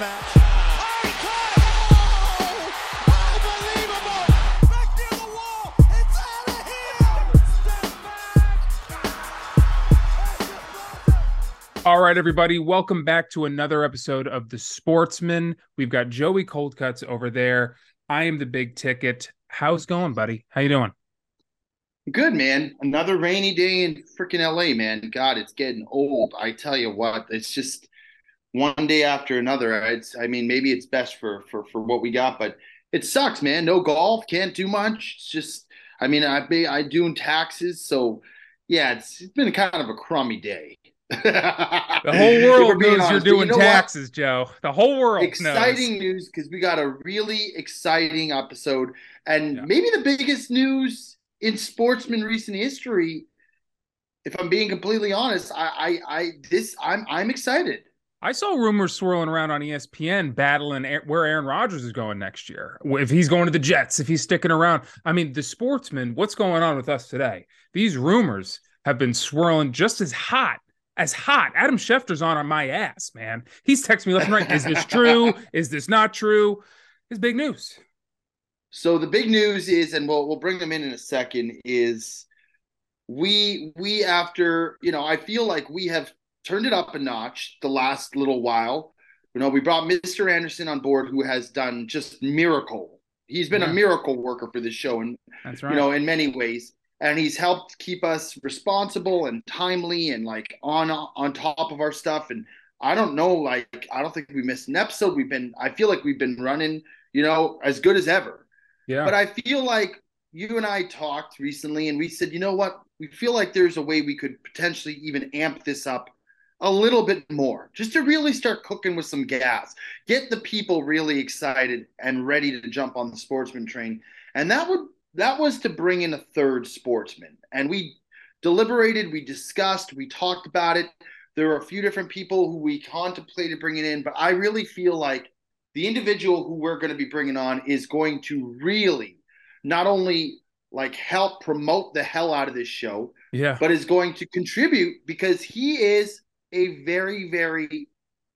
match. Oh, unbelievable! Back near the wall. It's out of here. Step back. All right, everybody, welcome back to another episode of The Sportsman. We've got Joey Coldcuts over there. I am the Big Ticket. How's it going, buddy? How you doing? Good, man. Another rainy day in freaking LA, man. God, it's getting old. I tell you what, it's just one day after another. Maybe it's best for what we got, but it sucks, man. No golf, can't do much. It's just, I doing taxes, so yeah, it's been kind of a crummy day. The whole world knows you're doing taxes, Joe. The whole world Exciting news, because we got a really exciting episode, and maybe the biggest news in Sportsman recent history. If I'm being completely honest, I'm excited. I saw rumors swirling around on ESPN battling where Aaron Rodgers is going next year. If he's going to the Jets, if he's sticking around. I mean, the Sportsman, what's going on with us today? These rumors have been swirling just as hot. Adam Schefter's on my ass, man. He's texting me left and right. Is this true? Is this not true? It's big news. So the big news is, and we'll bring them in a second, is we after, I feel like we have turned it up a notch the last little while. We brought Mr. Anderson on board, who has done just miracle. He's been a miracle worker for this show, and that's right. In many ways. And he's helped keep us responsible and timely and like on top of our stuff. And I don't know, I don't think we missed an episode. I feel like we've been running, as good as ever. Yeah. But I feel like you and I talked recently, and we said, you know what? We feel like there's a way we could potentially even amp this up a little bit more, just to really start cooking with some gas, get the people really excited and ready to jump on the Sportsman train. And that was to bring in a third sportsman. And we deliberated, we discussed, we talked about it. There were a few different people who we contemplated bringing in, but I really feel like the individual who we're going to be bringing on is going to really not only help promote the hell out of this show, but is going to contribute, because he is a very, very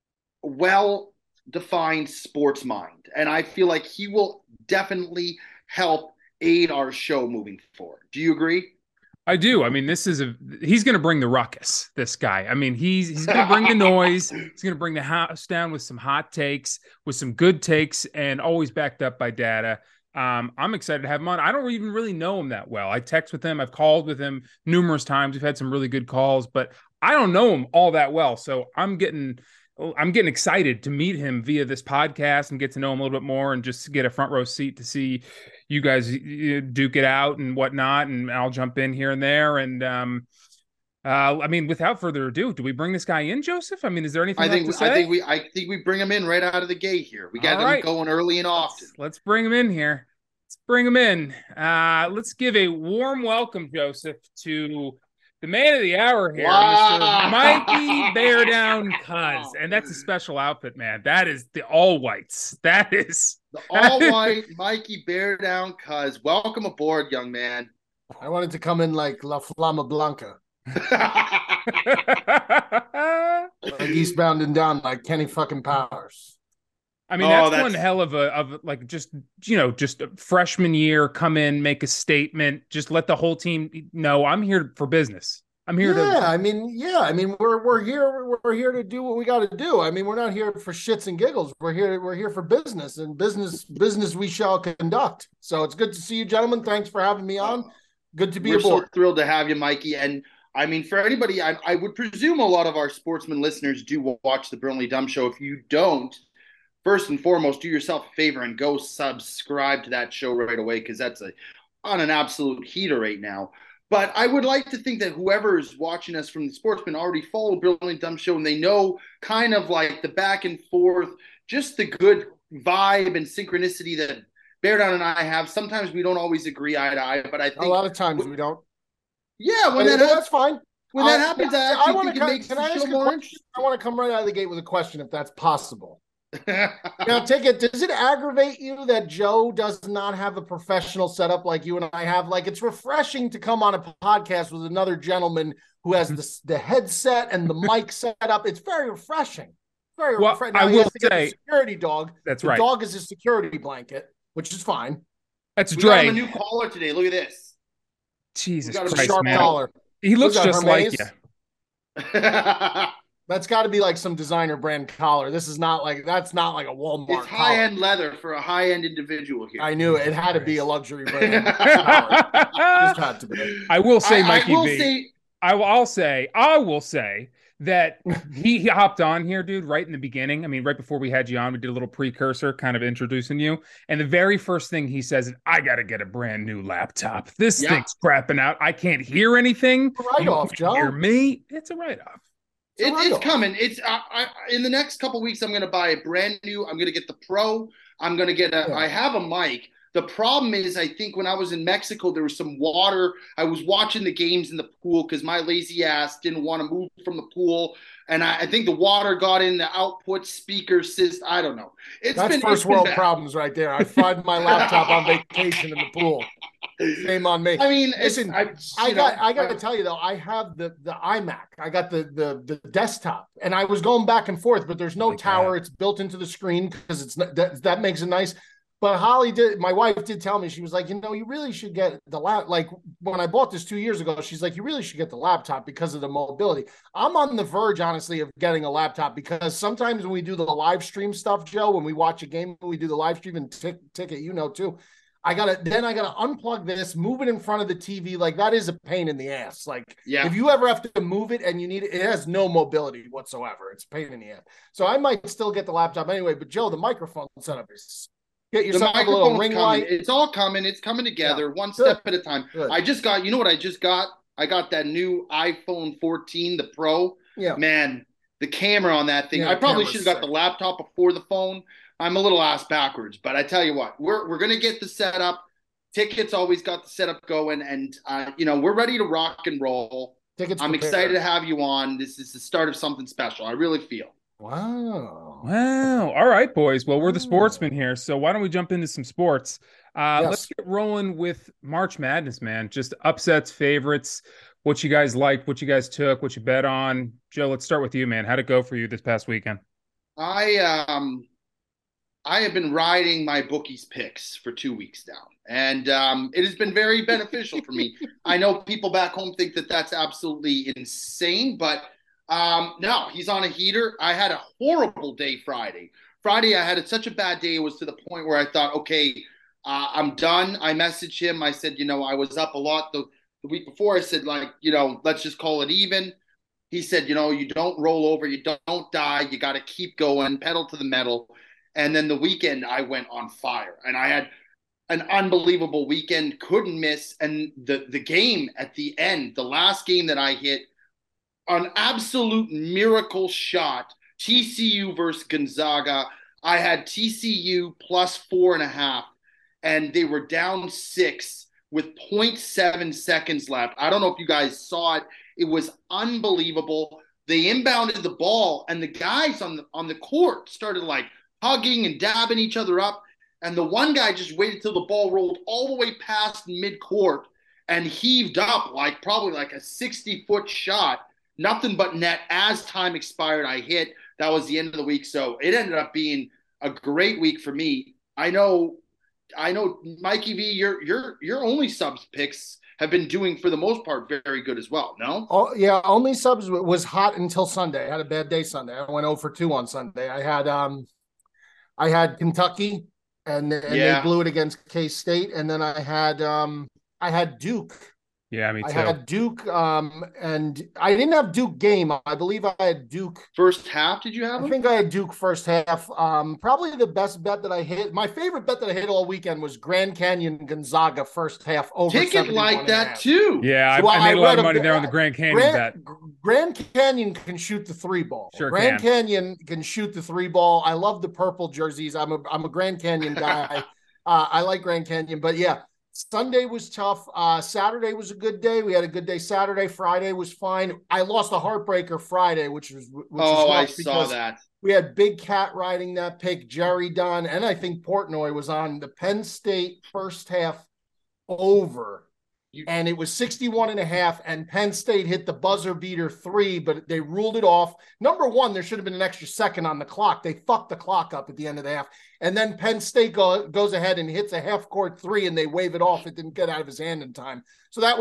well-defined sports mind. And I feel like he will definitely help aid our show moving forward. Do you agree? I do. I mean, he's going to bring the ruckus, this guy. I mean, he's going to bring the noise. He's going to bring the house down with some hot takes, with some good takes, and always backed up by data. I'm excited to have him on. I don't even really know him that well. I text with him. I've called with him numerous times. We've had some really good calls, but I don't know him all that well. So I'm getting excited to meet him via this podcast and get to know him a little bit more, and just get a front row seat to see you guys duke it out and whatnot. And I'll jump in here and there. And without further ado, do we bring this guy in, Joseph? I mean, is there anything to say? I think we bring him in right out of the gate here. We got him going early and often. Let's bring him in here. Let's bring him in. Let's give a warm welcome, Joseph, to the man of the hour here, Mr. Mikey Bear Down Cuz. And that's a special outfit, man. That is the all whites. That is the all white Mikey Bear Down Cuz. Welcome aboard, young man. I wanted to come in like La Flama Blanca. Like Eastbound and Down, like Kenny fucking Powers. I mean, that's one hell of just a freshman year, come in, make a statement, just let the whole team know I'm here for business. I'm here to. We're here to do what we got to do. I mean, we're not here for shits and giggles. We're here for business, and business we shall conduct. So it's good to see you, gentlemen. Thanks for having me on. Good to be aboard. We're so thrilled to have you, Mikey. And I mean, for anybody, I would presume a lot of our Sportsman listeners do watch the Brilliantly Dumb Show. If you don't, first and foremost, do yourself a favor and go subscribe to that show right away, because that's on an absolute heater right now. But I would like to think that whoever is watching us from the Sportsman already followed Brilliantly Dumb Show, and they know kind of like the back and forth, just the good vibe and synchronicity that Bear Down and I have. Sometimes we don't always agree eye to eye, but I think a lot of times we don't. Yeah, that's fine. When that happens, I want to make the show more interesting. I want to come right out of the gate with a question, if that's possible. Now, does it aggravate you that Joe does not have a professional setup like you and I have? Like, it's refreshing to come on a podcast with another gentleman who has the headset and the mic set up. It's very refreshing. Very, Well, now I he will has to get the say security dog. that's the right. dog is his security blanket, which is fine. That's We got him a Dre. new collar today. Look at this. Jesus got a Christ, Sharp man. collar. He looks Who's that, just like you. Hermes? That's got to be like some designer brand collar. That's not like a Walmart It's collar. high-end leather for a high-end individual here. I knew it had to be a luxury brand collar. Just had to be. I will say, Mikey I will say that he hopped on here, dude, right in the beginning. I mean, right before we had you on, we did a little precursor kind of introducing you. And the very first thing he says is, I got to get a brand new laptop. This thing's crapping out. I can't hear anything. Write-off, Joe. Hear me? It's a write-off. It's coming. It's in the next couple of weeks. I'm going to buy a brand new. I'm going to get the Pro. I'm going to get I have a mic. The problem is, I think when I was in Mexico, there was some water. I was watching the games in the pool because my lazy ass didn't want to move from the pool. And I think the water got in the output speaker system. I don't know. That's first world problems right there. I fried my laptop on vacation in the pool. Shame on me. I mean, listen, I got to tell you though, I have the iMac. I got the desktop, and I was going back and forth, but there's no tower. It's built into the screen because it's that makes it nice. But my wife did tell me, she was like, you really should get the like when I bought this 2 years ago, she's like, you really should get the laptop because of the mobility. I'm on the verge, honestly, of getting a laptop because sometimes when we do the live stream stuff, Joe, when we watch a game, we do the live stream and ticket, too. I gotta unplug this, move it in front of the TV. Like that is a pain in the ass. Like if you ever have to move it and you need it has no mobility whatsoever. It's a pain in the ass. So I might still get the laptop anyway. But Joe, the microphone setup is get yourself a little ring light. It's all coming. It's coming together one step at a time. Good. I just got. You know what I just got? I got that new iPhone 14, the Pro. Yeah, man, the camera on that thing. I probably should have got the laptop before the phone. I'm a little ass backwards, but I tell you what, we're gonna get the setup. Tickets always got the setup going, and we're ready to rock and roll. I'm excited to have you on. This is the start of something special. I really feel. Wow. All right, boys. Well, we're the sportsmen here, so why don't we jump into some sports? Let's get rolling with March Madness, man. Just upsets, favorites, what you guys liked, what you guys took, what you bet on. Joe, let's start with you, man. How'd it go for you this past weekend? I have been riding my bookies picks for 2 weeks now, and it has been very beneficial for me. I know people back home think that that's absolutely insane, but no, he's on a heater. I had a horrible day Friday. I had such a bad day. It was to the point where I thought, okay, I'm done. I messaged him. I said, I was up a lot the week before. I said, let's just call it even. He said, you don't roll over. You don't die. You got to keep going, pedal to the metal. And then the weekend, I went on fire. And I had an unbelievable weekend, couldn't miss. And the game at the end, the last game that I hit, an absolute miracle shot, TCU versus Gonzaga. I had TCU plus 4.5, and they were down 6 with 0.7 seconds left. I don't know if you guys saw it. It was unbelievable. They inbounded the ball, and the guys on the court started hugging and dabbing each other up. And the one guy just waited till the ball rolled all the way past midcourt and heaved up probably a 60-foot shot. Nothing but net. As time expired, I hit. That was the end of the week. So it ended up being a great week for me. I know, Mikey V, your only subs picks have been doing for the most part very good as well. No? Oh yeah, only subs was hot until Sunday. I had a bad day Sunday. I went 0 for 2 on Sunday. I had Kentucky, and they blew it against K-State, and then I had Duke. Yeah, me too. I had Duke, and I didn't have Duke game. I believe I had Duke. First half, did you have them? I think I had Duke first half. Probably the best bet that I hit. My favorite bet that I hit all weekend was Grand Canyon Gonzaga first half over. Ticket like that too. Yeah, so I made a lot of money there on the Grand Canyon bet. Grand Canyon can shoot the 3 ball. Sure, Grand Canyon can shoot the 3 ball. I love the purple jerseys. I'm a Grand Canyon guy. I like Grand Canyon, but yeah. Sunday was tough. Saturday was a good day. We had a good day Saturday. Friday was fine. I lost a heartbreaker Friday, which was I saw that. We had Big Cat riding that pick, Jerry Dunn, and I think Portnoy was on the Penn State first half over. and it was 61.5, and Penn State hit the buzzer beater 3, but they ruled it off. Number one, there should have been an extra second on the clock. They fucked the clock up at the end of the half. And then Penn State goes ahead and hits a half-court 3, and they wave it off. It didn't get out of his hand in time. So that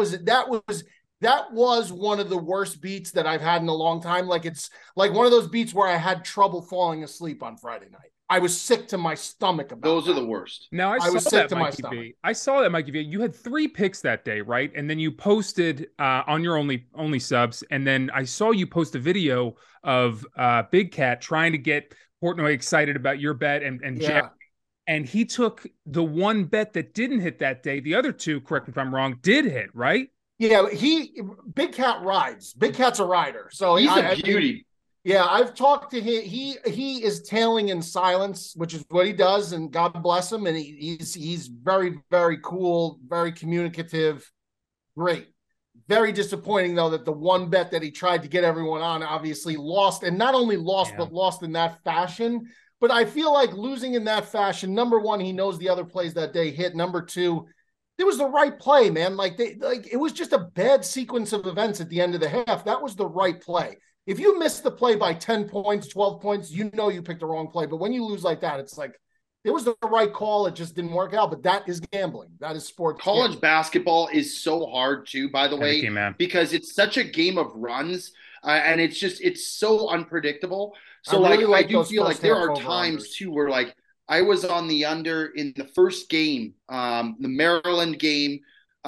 was one of the worst beats that I've had in a long time. Like, it's like one of those beats where I had trouble falling asleep on Friday night. I was sick to my stomach about those that. are the worst. Now I was saw sick that, to my Mikey stomach. V. I saw that, Mikey V. You had 3 picks that day, right? And then you posted on your only subs, and then I saw you post a video of Big Cat trying to get Portnoy excited about your bet and Yeah. Jeff. And he took the one bet that didn't hit that day. The other 2, correct me if I'm wrong, did hit, right? Yeah, Big Cat rides. Big Cat's a rider. So He's a beauty. Yeah, I've talked to him. He is tailing in silence, which is what he does, and God bless him. And he's very, very cool, very communicative, great. Very disappointing though that the one bet that he tried to get everyone on obviously lost, and not only lost, but lost in that fashion. But I feel like losing in that fashion, number one, he knows the other plays that day hit. Number two, it was the right play, man. It was just a bad sequence of events at the end of the half. That was the right play. If you miss the play by 10 points, 12 points, you know you picked the wrong play. But when you lose like that, it's like it was the right call. It just didn't work out. But that is gambling. That is sports. College basketball is so hard too, by the way, because it's such a game of runs, and it's so unpredictable. So really I do feel like there are times too where like I was on the under in the first game, the Maryland game.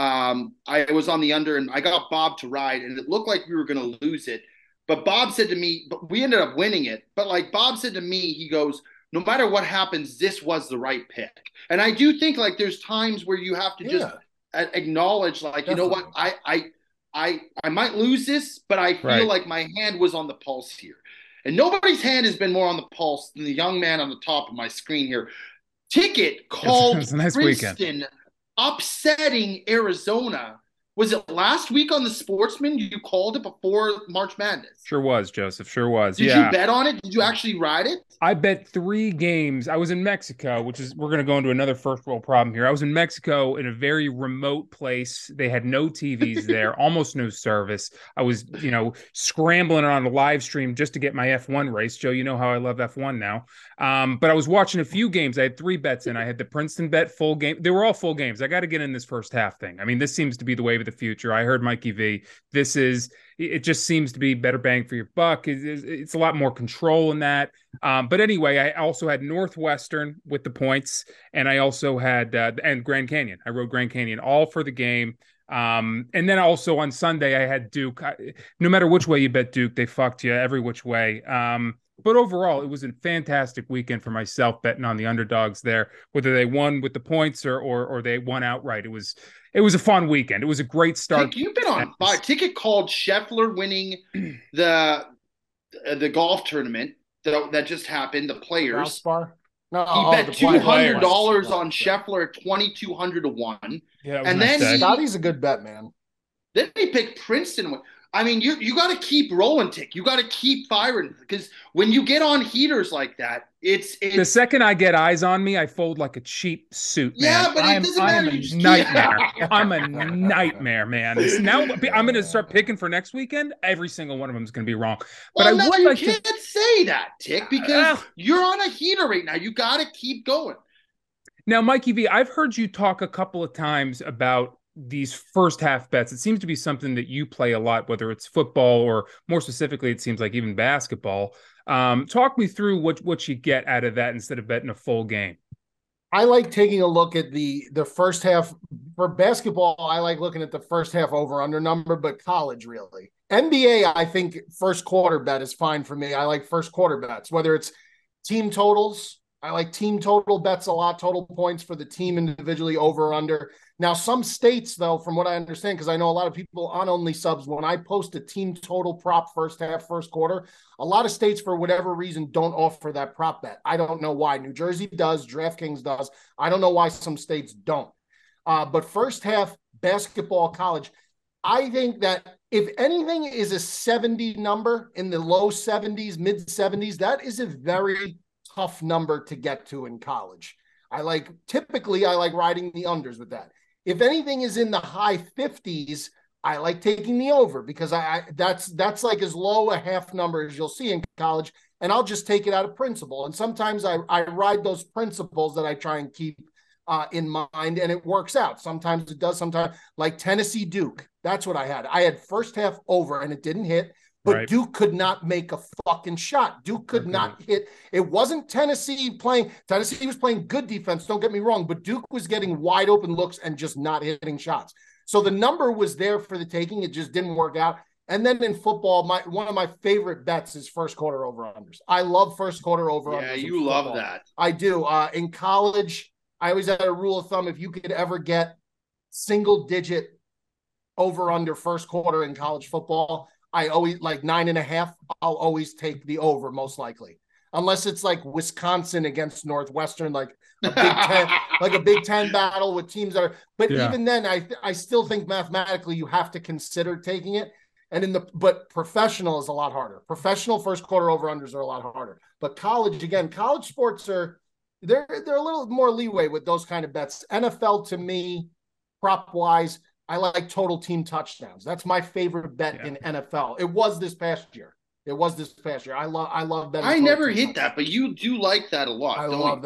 I was on the under and I got Bob to ride, and it looked like we were going to lose it. But Bob said to me, but we ended up winning it. But like Bob said to me, he goes, no matter what happens, this was the right pick. And I do think like there's times where you have to just acknowledge like, definitely. You know what, I might lose this, but I feel like my hand was on the pulse here. And nobody's hand has been more on the pulse than the young man on the top of my screen here. Ticket called it was a nice Princeton weekend. Upsetting Arizona. Was it last week on the Sportsman? You called it before March Madness. Sure was, Joseph. Sure was. Did you bet on it? Did you actually ride it? I bet 3 games. I was in Mexico, which is, we're going to go into another first world problem here. I was in Mexico in a very remote place. They had no TVs there, almost no service. I was, scrambling on a live stream just to get my F1 race. Joe, you know how I love F1 now. But I was watching a few games. I had 3 bets in. I had the Princeton bet full game. They were all full games. I got to get in this first half thing. I mean, this seems to be the wave of the future. I heard Mikey V. It just seems to be better bang for your buck. It's a lot more control in that. But anyway, I also had Northwestern with the points, and I also had and Grand Canyon. I rode Grand Canyon all for the game. And then also on Sunday, I had Duke. No matter which way you bet Duke, they fucked you every which way. But overall, it was a fantastic weekend for myself betting on the underdogs there, whether they won with the points or they won outright. It was a fun weekend. It was a great start. You've been on fire. Ticket called Scheffler winning the golf tournament that just happened. The Players. No, he bet $200 on Scheffler at 2,200 to 1. Yeah, and then Scotty's a good bet, man. Then he picked Princeton. I mean, you got to keep rolling, Tick. You got to keep firing, because when you get on heaters like that, it's the second I get eyes on me, I fold like a cheap suit. Man. Yeah, but it doesn't matter. I'm a nightmare. I'm a nightmare, man. Now I'm going to start picking for next weekend. Every single one of them is going to be wrong. But you can't say that, Tick, because you're on a heater right now. You got to keep going. Now, Mikey V, I've heard you talk a couple of times about these first half bets. It seems to be something that you play a lot, whether it's football or more specifically, it seems like even basketball. Talk me through what you get out of that instead of betting a full game. I like taking a look at the first half. For basketball, I like looking at the first half over under number, but college really. NBA, I think first quarter bet is fine for me. I like first quarter bets, whether it's team totals. I like team total bets a lot, total points for the team individually over or under. Now, some states, though, from what I understand, because I know a lot of people on Only Subs, when I post a team total prop first half, first quarter, a lot of states, for whatever reason, don't offer that prop bet. I don't know why. New Jersey does. DraftKings does. I don't know why some states don't. But first half, basketball, college, I think that if anything is a 70 number in the low 70s, mid 70s, that is a very tough number to get to in college. Typically I like riding the unders with that. If anything is in the high 50s, I like taking the over because that's like as low a half number as you'll see in college, and I'll just take it out of principle. And sometimes I ride those principles that I try and keep in mind, and it works out. Sometimes it does. Sometimes, like Tennessee Duke, that's what I had. I had first half over, and it didn't hit. But Right. Duke could not make a fucking shot. Duke could not hit. It wasn't Tennessee playing. Tennessee was playing good defense, don't get me wrong, but Duke was getting wide open looks and just not hitting shots. So the number was there for the taking. It just didn't work out. And then in football, one of my favorite bets is first quarter over-unders. I love first quarter over-unders. Yeah, you love that. I do. In college, I always had a rule of thumb. If you could ever get single-digit over-under first quarter in college football, I always like 9.5. I'll always take the over, most likely, unless it's like Wisconsin against Northwestern, like a Big Ten, like a Big Ten battle with teams that are. But even then, I still think mathematically you have to consider taking it. And but professional is a lot harder. Professional first quarter over unders are a lot harder. But college, again, college sports they're a little more leeway with those kind of bets. NFL to me, prop wise, I like total team touchdowns. That's my favorite bet in NFL. It was this past year. I love betting. I never hit that, but you do like that a lot. I love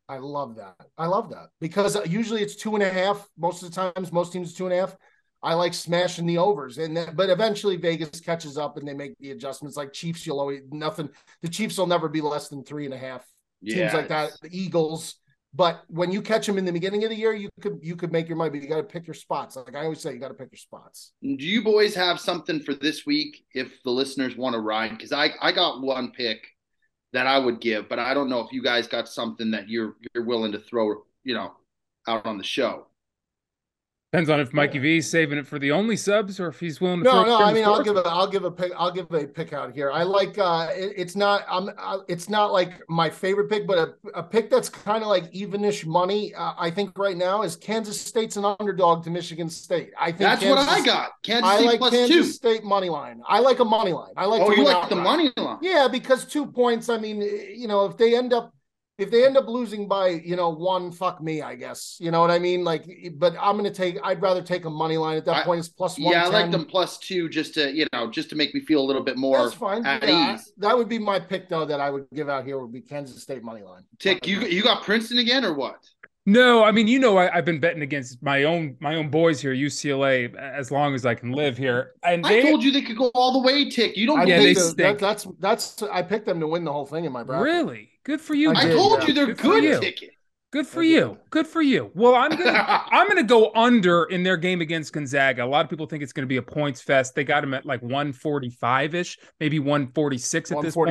that because usually it's 2.5. Most of the times, most teams 2.5. I like smashing the overs, but eventually Vegas catches up and they make the adjustments. Like Chiefs, the Chiefs will never be less than 3.5. Teams like that, the Eagles. But when you catch them in the beginning of the year, you could make your money, but you got to pick your spots. Like I always say, you got to pick your spots. Do you boys have something for this week if the listeners want to ride? Because I got one pick that I would give, but I don't know if you guys got something that you're willing to throw, out on the show. Depends on if Mikey V is saving it for the only subs or if he's willing to. No. I mean, I'll give a pick out here. I like it's not like my favorite pick, but a pick that's kind of like evenish money. I think right now is Kansas State's an underdog to Michigan State. I think that's what I got. I like Kansas State money line. I like a money line. I like. Oh, you like the money line? Yeah, because 2 points. I mean, if they end up losing by, one, fuck me, I guess. You know what I mean? Like, but I'd rather take a money line at that point. It's plus 110. Yeah, I like them +2 just to make me feel a little bit more That's fine. at ease. That would be my pick, though, that I would give out here would be Kansas State money line. Tick, you got Princeton again or what? No, I mean, I've been betting against my own boys here, UCLA, as long as I can live here. And I told you they could go all the way, Tick. You don't. Yeah, they stink. That's. I picked them to win the whole thing in my bracket. Really? Good for you. I told you they're good, Tick. Good for you. Good for you. Well, I'm gonna go under in their game against Gonzaga. A lot of people think it's gonna be a points fest. They got them at like 145-ish, maybe 146 at this point.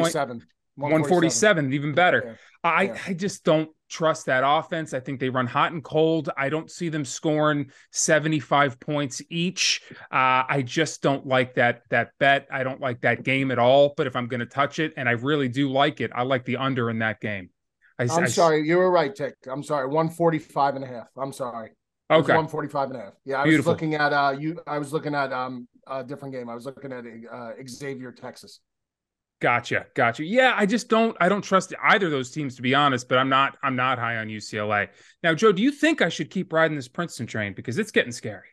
147, even better. Yeah. I just don't trust that offense. I think they run hot and cold. I don't see them scoring 75 points each. I just don't like that bet. I don't like that game at all. But if I'm going to touch it, and I really do like it, I like the under in that game. I'm sorry. You were right, Tick. I'm sorry. 145.5. I'm sorry. Okay. 145.5. Yeah, I was looking at I was looking at a different game. I was looking at Xavier, Texas. Gotcha. Yeah, I don't trust either of those teams, to be honest, but I'm not high on UCLA. Now, Joe, do you think I should keep riding this Princeton train? Because it's getting scary.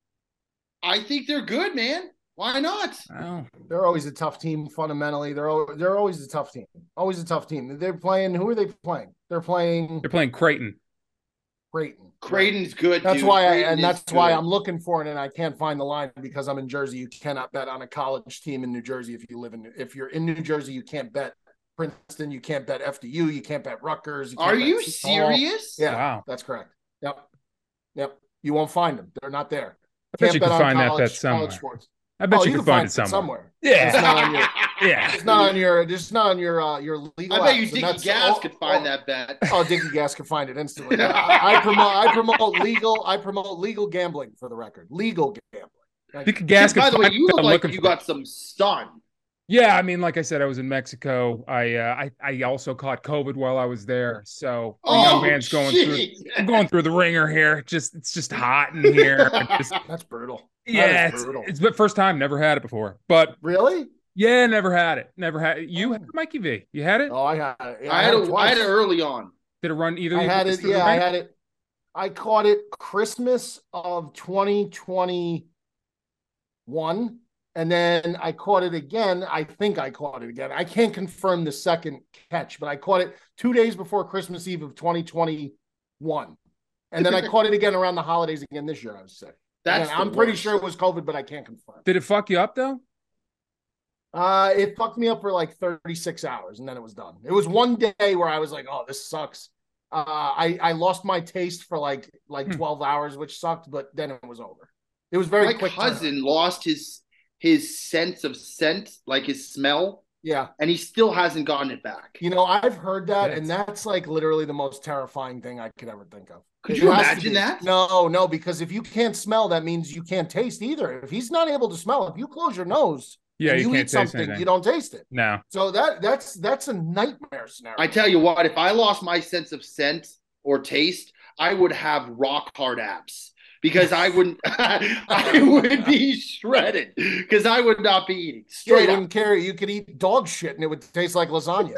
I think they're good, man. Why not? Oh. They're always a tough team fundamentally. They're always a tough team. Always a tough team. They're playing, who are they playing? They're playing Creighton. Creighton's good. That's why that's why I'm looking for it, and I can't find the line because I'm in Jersey. You cannot bet on a college team in New Jersey if you're in New Jersey. You can't bet Princeton. You can't bet FDU. You can't bet Rutgers. Are you serious? Yeah, wow. That's correct. Yep. You won't find them. They're not there. I bet you can find that bet somewhere. I bet you can find it somewhere. Yeah, it's not on your, It's not on your legal. I bet you Dickie Gas could find that bet. Oh, Dickie Gas could find it instantly. I promote legal gambling for the record. Legal gambling. Dickie Gas. By the way, you look like you got some stun. Yeah, I mean, like I said, I was in Mexico. I also caught COVID while I was there. So man's I'm going through the ringer here. It's just hot in here. That's brutal. Yeah, it's the first time. Never had it before. But really? Yeah, never had it. You had Mikey V. You had it? Oh, I had it. Yeah, I had it early on. Did it run either? I had it. Yeah, I had it. I caught it Christmas of 2021. And then I caught it again. I think I caught it again. I can't confirm the second catch, but I caught it 2 days before Christmas Eve of 2021. And then I caught it again around the holidays again this year. I was sick. I'm pretty sure it was COVID, but I can't confirm. Did it fuck you up though? It fucked me up for like 36 hours and then it was done. It was one day where I was like, oh, this sucks. I lost my taste for like 12 hours, which sucked, but then it was over. It was very quick. My cousin lost his sense of scent, like his smell. Yeah. And he still hasn't gotten it back. You know, I've heard that, and that's like literally the most terrifying thing I could ever think of. Could you imagine that? No, because if you can't smell, that means you can't taste either. If he's not able to smell, if you close your nose, you can't eat something, you don't taste it. No. So that's a nightmare scenario. I tell you what, if I lost my sense of scent or taste, I would have rock hard abs. Because I wouldn't, I would be shredded. Because I would not be eating straight up. Wouldn't care. You could eat dog shit and it would taste like lasagna.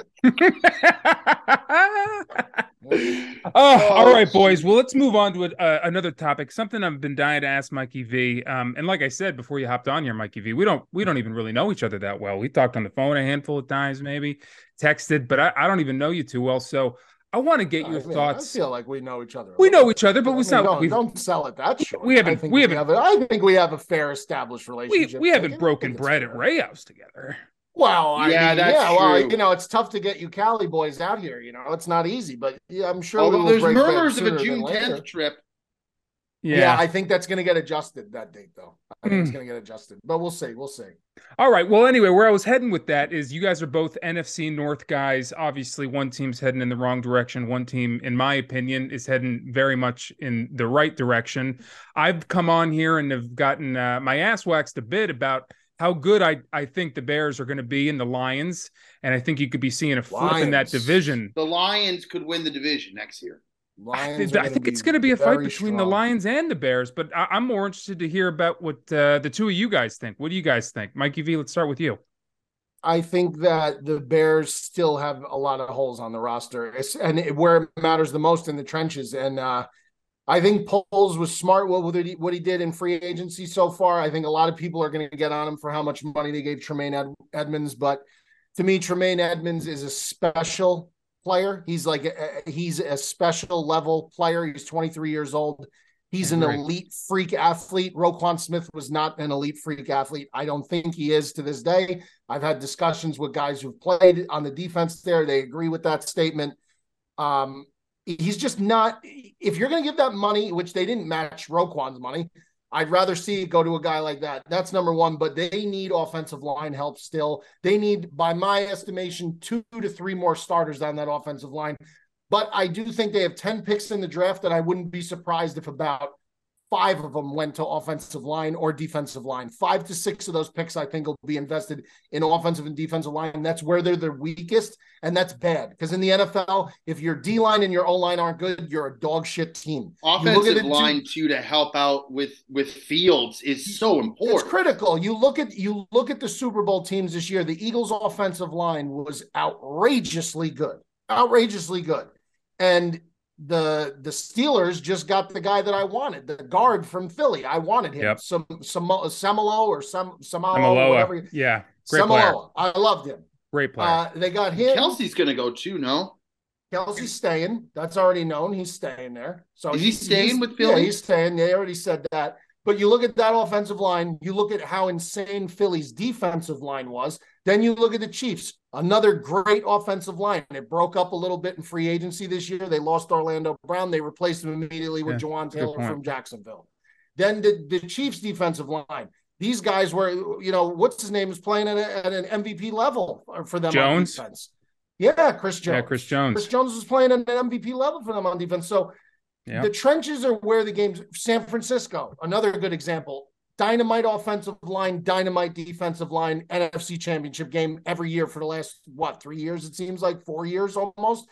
All right, boys. Well, let's move on to another topic. Something I've been dying to ask Mikey V. And like I said before you hopped on here, Mikey V, we don't even really know each other that well. We talked on the phone a handful of times, maybe texted, but I don't even know you too well. So I want to get your thoughts. I feel like we know each other. We know each other, but don't sell it that short. I think we have a fair established relationship. We haven't broken bread at Ray House together. Well, that's true. Well, you know, it's tough to get you Cali boys out here. You know, it's not easy, but yeah, I'm sure. Although there's murmurs of a June 10th trip. Yeah, I think that's going to get adjusted that date, though. I think it's going to get adjusted, but we'll see. We'll see. All right. Well, anyway, where I was heading with that is you guys are both NFC North guys. Obviously, one team's heading in the wrong direction. One team, in my opinion, is heading very much in the right direction. I've come on here and have gotten my ass waxed a bit about how good I think the Bears are going to be in the Lions. And I think you could be seeing a flip in that division. The Lions could win the division next year. I think it's going to be a fight between the Lions and the Bears, but I'm more interested to hear about what the two of you guys think. What do you guys think? Mikey V, let's start with you. I think that the Bears still have a lot of holes on the roster, and where it matters the most in the trenches. And I think Poles was smart what he did in free agency so far. I think a lot of people are going to get on him for how much money they gave Tremaine Edmonds, but to me, Tremaine Edmonds is a special player. He's a special level player. He's 23 years old. He's an elite freak athlete. Roquan Smith was not an elite freak athlete. I don't think he is to this day. I've had discussions with guys who've played on the defense there. They agree with that statement. He's just not, if you're going to give that money, which they didn't match Roquan's money, I'd rather see it go to a guy like that. That's number one, but they need offensive line help still. They need, by my estimation, 2 to 3 more starters on that offensive line. But I do think they have 10 picks in the draft, and I wouldn't be surprised if about 5 of them went to offensive line or defensive line. 5 to 6 of those picks, I think, will be invested in offensive and defensive line. That's where they're the weakest, and that's bad. Because in the NFL, if your D-line and your O-line aren't good, you're a dog shit team. Offensive line, too, to help out with Fields is so important. It's critical. You look at the Super Bowl teams this year, the Eagles' offensive line was outrageously good. Outrageously good. And the Steelers just got the guy that I wanted, the guard from Philly. I wanted him. Yep. Samalo or Samaloa, whatever. Yeah, great player. I loved him. Great player. They got him. Kelsey's going to go too, no? Kelsey's staying. That's already known. He's staying there. So is he staying with Philly? Yeah, he's staying. They already said that. But you look at that offensive line, you look at how insane Philly's defensive line was, then you look at the Chiefs, another great offensive line. It broke up a little bit in free agency this year. They lost Orlando Brown. They replaced him immediately with Juwan Taylor from Jacksonville. Then the Chiefs defensive line. These guys were, what's his name is playing at an MVP level for them on defense. Yeah, Chris Jones. Yeah, Chris Jones. Chris Jones was playing at an MVP level for them on defense. So the trenches are where the game's. San Francisco, another good example. Dynamite offensive line, dynamite defensive line, NFC Championship game every year for the last, 3 years? It seems like 4 years almost.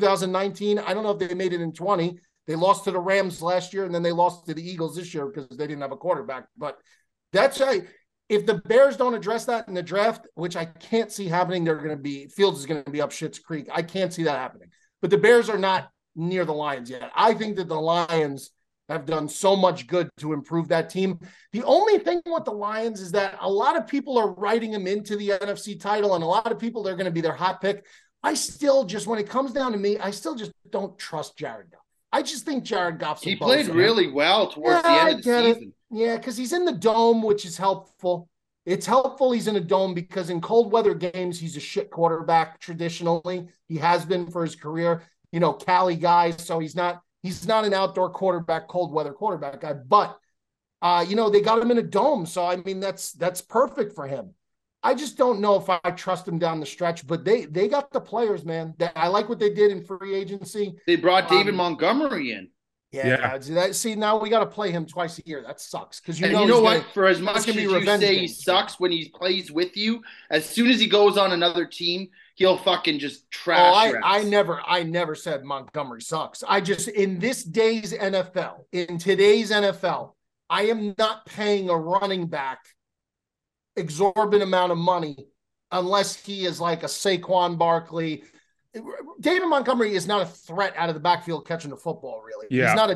2019. I don't know if they made it in 20. They lost to the Rams last year, and then they lost to the Eagles this year because they didn't have a quarterback. But that's if the Bears don't address that in the draft, which I can't see happening, Fields is going to be up shit's creek. I can't see that happening. But the Bears are not near the Lions yet. I think that the Lions have done so much good to improve that team. The only thing with the Lions is that a lot of people are writing them into the NFC title, and a lot of people, they're going to be their hot pick. I still just, when it comes down to me, I still just don't trust Jared Goff. I just think Jared Goff's He played really well towards the end of the season. Yeah, because he's in the dome, which is helpful. It's helpful he's in a dome because in cold weather games, he's a shit quarterback traditionally. He has been for his career. Cali guy, so he's not an outdoor quarterback, cold weather quarterback guy. But, they got him in a dome. So, I mean, that's perfect for him. I just don't know if I trust him down the stretch, but they got the players, man. I like what they did in free agency. They brought David Montgomery in. Yeah. See, now we got to play him twice a year. That sucks. Because you know what? For as much as you say he sucks when he plays with you, as soon as he goes on another team, he'll fucking just trash. I never said Montgomery sucks. I just, in this day's NFL, in today's NFL, I am not paying a running back exorbitant amount of money unless he is like a Saquon Barkley. David Montgomery is not a threat out of the backfield catching the football, really. Yeah. He's not a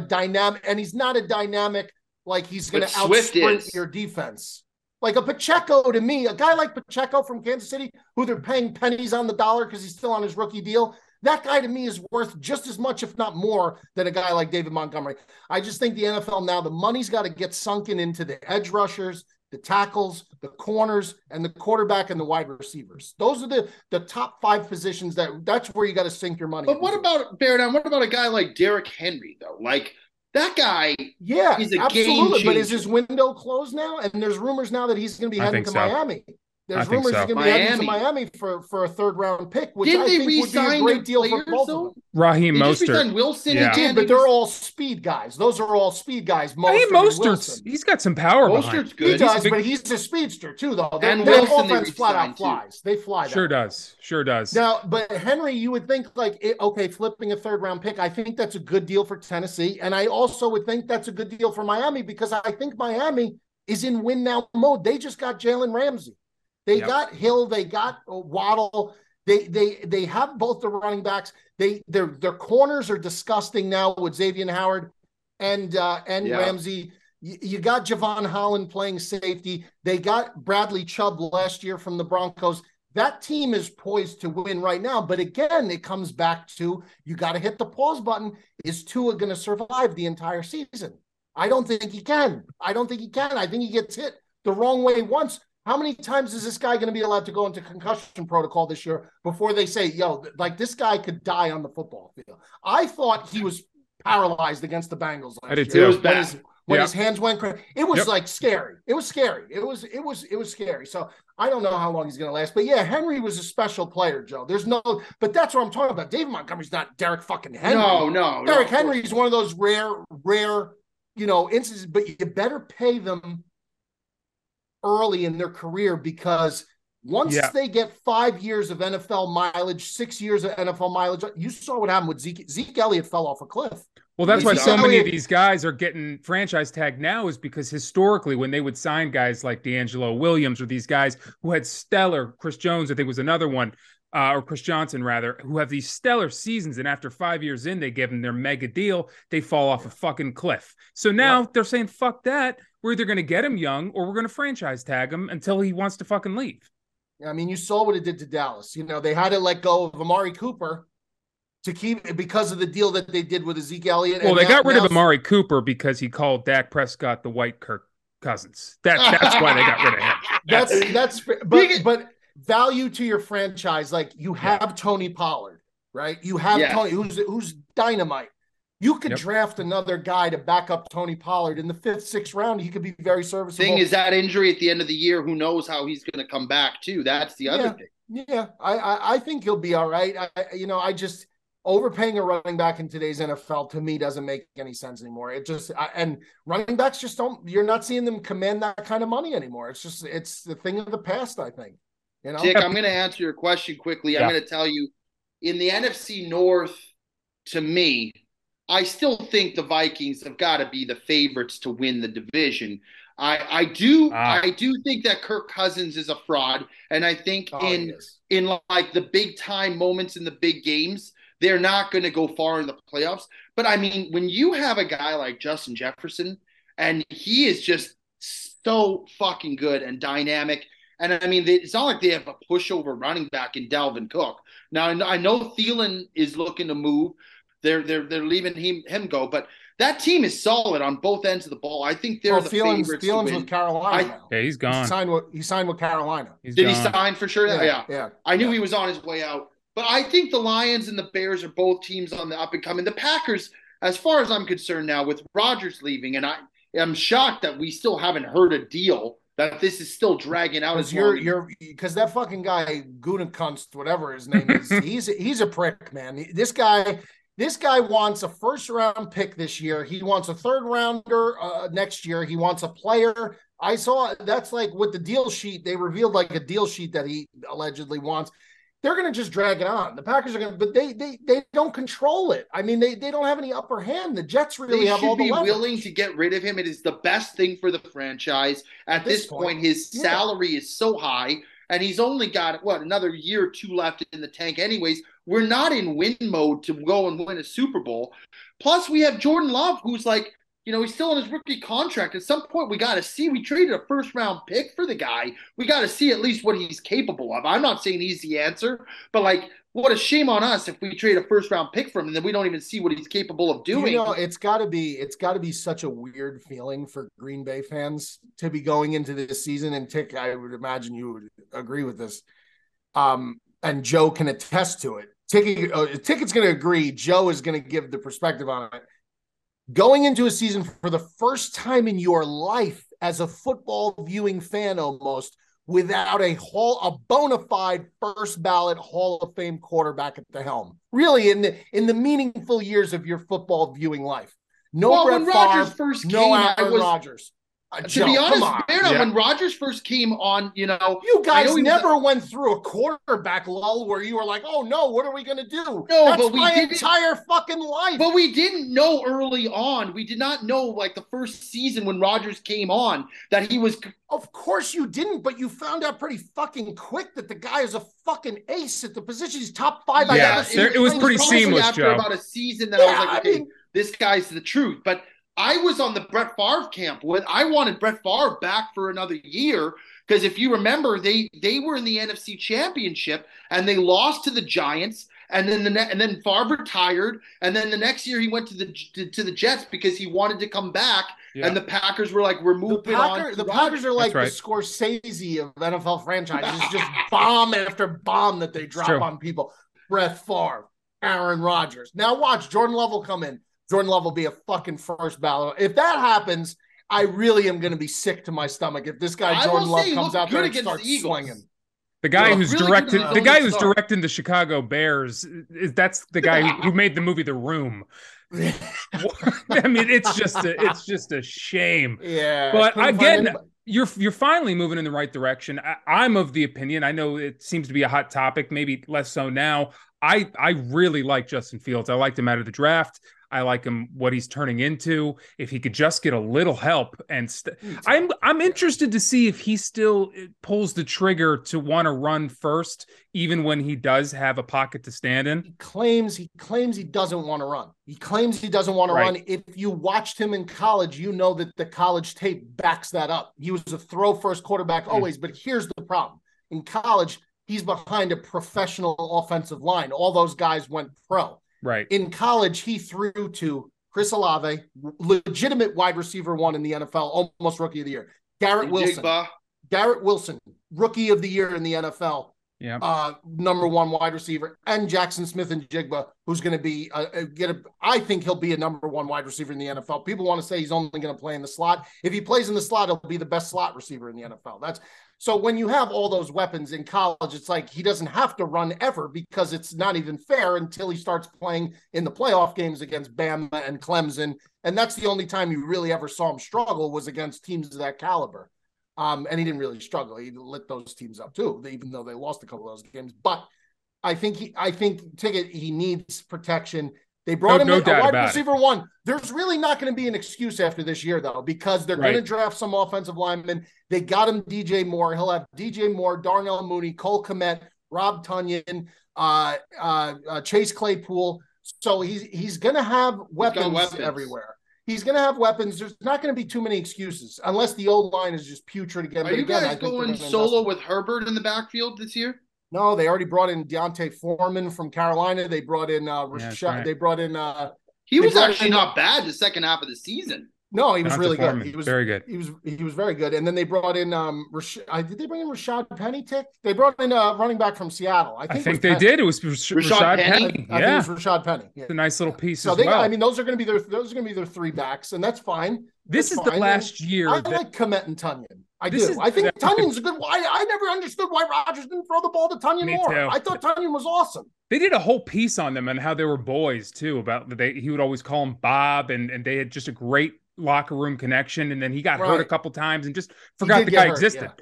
dynamic like he's going to outsprint your defense. Like a Pacheco, to me, a guy like Pacheco from Kansas City, who they're paying pennies on the dollar because he's still on his rookie deal, that guy to me is worth just as much, if not more, than a guy like David Montgomery. I just think the NFL now, the money's got to get sunken into the edge rushers, the tackles, the corners, and the quarterback and the wide receivers. Those are the top 5 positions that's where you got to sink your money. But what about, bear down, what about a guy like Derrick Henry, though? Like, that guy is a game changer. But is his window closed now? And there's rumors now that he's going to be heading to Miami. There's rumors he's going to be heading to Miami for a third-round pick, which I think would be a great deal for both of them. Raheem Mostert. Wilson did, but they're all speed guys. Those are all speed guys. Raheem Mostert, he's got some power behind him. Good. He does, but he's a speedster too, though. And their Wilson, offense flat out flies. They fly. Sure does. Now, but Henry, you would think flipping a third-round pick, I think that's a good deal for Tennessee. And I also would think that's a good deal for Miami because I think Miami is in win-now mode. They just got Jalen Ramsey. They got Hill. They got Waddle. They have both the running backs. Their corners are disgusting now with Xavier Howard and Ramsey. You got Javon Holland playing safety. They got Bradley Chubb last year from the Broncos. That team is poised to win right now. But again, it comes back to you got to hit the pause button. Is Tua going to survive the entire season? I don't think he can. I think he gets hit the wrong way once. How many times is this guy going to be allowed to go into concussion protocol this year before they say, this guy could die on the football field? I thought he was paralyzed against the Bengals last year. I did too. It was bad. When his hands went crazy. It was like scary. It was scary. It was scary. So I don't know how long he's going to last. But yeah, Henry was a special player, Joe. But that's what I'm talking about. David Montgomery's not Derek fucking Henry. No. Derek Henry is one of those rare, instances, but you better pay them early in their career because once they get 5 years of NFL mileage, 6 years of NFL mileage, you saw what happened with Zeke. Zeke Elliott fell off a cliff. Well, that's why so many of these guys are getting franchise tagged now is because historically when they would sign guys like D'Angelo Williams or these guys who had stellar, Chris Jones, I think was another one, or Chris Johnson rather, who have these stellar seasons. And after 5 years in, they give them their mega deal. They fall off a fucking cliff. So now they're saying, fuck that. We're either going to get him young or we're going to franchise tag him until he wants to fucking leave. I mean, you saw what it did to Dallas. They had to let go of Amari Cooper to keep because of the deal that they did with Ezekiel Elliott. Well, they got rid of Amari Cooper because he called Dak Prescott the white Kirk Cousins. That's why they got rid of him. That's but value to your franchise. Like you have Tony Pollard, right? You have Tony, who's dynamite. You could draft another guy to back up Tony Pollard in the 5th, 6th round. He could be very serviceable. Thing is that injury at the end of the year, who knows how he's going to come back too. That's the other thing. Yeah, I think he'll be all right. I just overpaying a running back in today's NFL to me doesn't make any sense anymore. And running backs just don't. You're not seeing them command that kind of money anymore. It's the thing of the past. I think. Dick, I'm going to answer your question quickly. I'm going to tell you, in the NFC North, to me, I still think the Vikings have got to be the favorites to win the division. I do think that Kirk Cousins is a fraud, and I think in like the big time moments in the big games, they're not going to go far in the playoffs. But I mean, when you have a guy like Justin Jefferson, and he is just so fucking good and dynamic. And I mean, it's not like they have a pushover running back in Dalvin Cook. Now I know Thielen is looking to move. They're leaving him go, but that team is solid on both ends of the ball. I think they're the favorites. Thielens with Carolina now. Yeah, he's gone. He signed with Carolina. Did he sign for sure? Yeah. I knew he was on his way out. But I think the Lions and the Bears are both teams on the up and coming. The Packers, as far as I'm concerned now, with Rodgers leaving, and I am shocked that we still haven't heard a deal, that this is still dragging out. Because that fucking guy, Gutekunst, whatever his name is, he's a prick, man. This guy wants a first-round pick this year. He wants a third-rounder next year. He wants a player. I saw that's like with the deal sheet. They revealed like a deal sheet that he allegedly wants. They're going to just drag it on. The Packers are going to, but they don't control it. I mean, they don't have any upper hand. The Jets really have all the leverage. They should be willing to get rid of him. It is the best thing for the franchise. At this point, his salary is so high, and he's only got, another year or two left in the tank anyways. We're not in win mode to go and win a Super Bowl. Plus, we have Jordan Love, who's like, he's still in his rookie contract. At some point, we got to see. We traded a first-round pick for the guy. We got to see at least what he's capable of. I'm not saying he's the answer, but, what a shame on us if we trade a first-round pick for him and then we don't even see what he's capable of doing. It's got to be such a weird feeling for Green Bay fans to be going into this season. And Tick, I would imagine you would agree with this. And Joe can attest to it. Ticket's going to agree. Joe is going to give the perspective on it. Going into a season for the first time in your life as a football viewing fan almost without a bona fide first ballot Hall of Fame quarterback at the helm. Really in the meaningful years of your football viewing life. No Brett Favre, no Aaron Rodgers. To be honest, when Rodgers first came on, you guys never went through a quarterback lull where you were like, "Oh no, what are we going to do?" No, that's but my entire fucking life. But we didn't know early on. We did not know the first season when Rodgers came on that he was. Of course you didn't, but you found out pretty fucking quick that the guy is a fucking ace at the position. He's top 5. Yeah, it was pretty seamless, after Joe. About a season that I was like, okay, this guy's the truth, but. I was on the Brett Favre camp with. I wanted Brett Favre back for another year because if you remember, they were in the NFC Championship and they lost to the Giants, and then Favre retired, and then the next year he went to the Jets because he wanted to come back, and the Packers were like, we're moving on. The Packers are like the Scorsese of NFL franchises, it's just bomb after bomb that they drop on people. Brett Favre, Aaron Rodgers. Now watch Jordan Love will come in. Jordan Love will be a fucking first ballot. If that happens, I really am going to be sick to my stomach. If this guy Jordan Love comes out there and starts swinging. The guy who's directing the Chicago Bears, that's the guy who made the movie The Room. I mean, it's just a shame. Yeah. But again, you're finally moving in the right direction. I'm of the opinion. I know it seems to be a hot topic, maybe less so now. I really like Justin Fields. I liked him out of the draft. I like him, what he's turning into. If he could just get a little help, and I'm interested to see if he still pulls the trigger to want to run first, even when he does have a pocket to stand in. He claims he doesn't want to run. He claims he doesn't want to run. If you watched him in college, you know that the college tape backs that up. He was a throw first quarterback always, but here's the problem. In college, he's behind a professional offensive line. All those guys went pro. Right. In college, he threw to Chris Olave, legitimate wide receiver 1 in the NFL, almost rookie of the year. Garrett Wilson, rookie of the year in the NFL. Yeah. Number 1 wide receiver, and Jackson Smith-Njigba, who's going to be I think he'll be a number 1 wide receiver in the NFL. People want to say he's only going to play in the slot. If he plays in the slot, he'll be the best slot receiver in the NFL. So when you have all those weapons in college, it's like he doesn't have to run ever because it's not even fair until he starts playing in the playoff games against Bama and Clemson. And that's the only time you really ever saw him struggle was against teams of that caliber. And he didn't really struggle. He lit those teams up too, even though they lost a couple of those games. But I think he needs protection. They brought him no in a doubt wide about receiver one. There's really not going to be an excuse after this year, though, because they're going to draft some offensive linemen. They got him DJ Moore. He'll have DJ Moore, Darnell Mooney, Cole Kmet, Rob Tunyon, Chase Claypool. So he's going to have weapons everywhere. He's going to have weapons. There's not going to be too many excuses unless the old line is just putrid again. Are you guys going solo with Herbert in the backfield this year? No, they already brought in Deontay Foreman from Carolina. They brought in Rashad. Right. They brought in. He was actually not bad the second half of the season. No, he was really good. He was very good. He was very good. And then they brought in did they bring in Rashad Penny? They brought in a running back from Seattle. I think they did. It was Rashad Penny. I think it was Rashad Penny. Yeah. It's a nice little piece so as well. I mean, those are going to be their three backs, and that's fine. This is the last year. I like Kmet and Tunyon. I think Tunyon's a good. I never understood why Rodgers didn't throw the ball to Tunyon more. Too. I thought Tunyon was awesome. They did a whole piece on them and how they were boys too. About he would always call him Bob, and they had just a great locker room connection. And then he got hurt a couple times and just forgot the guy existed.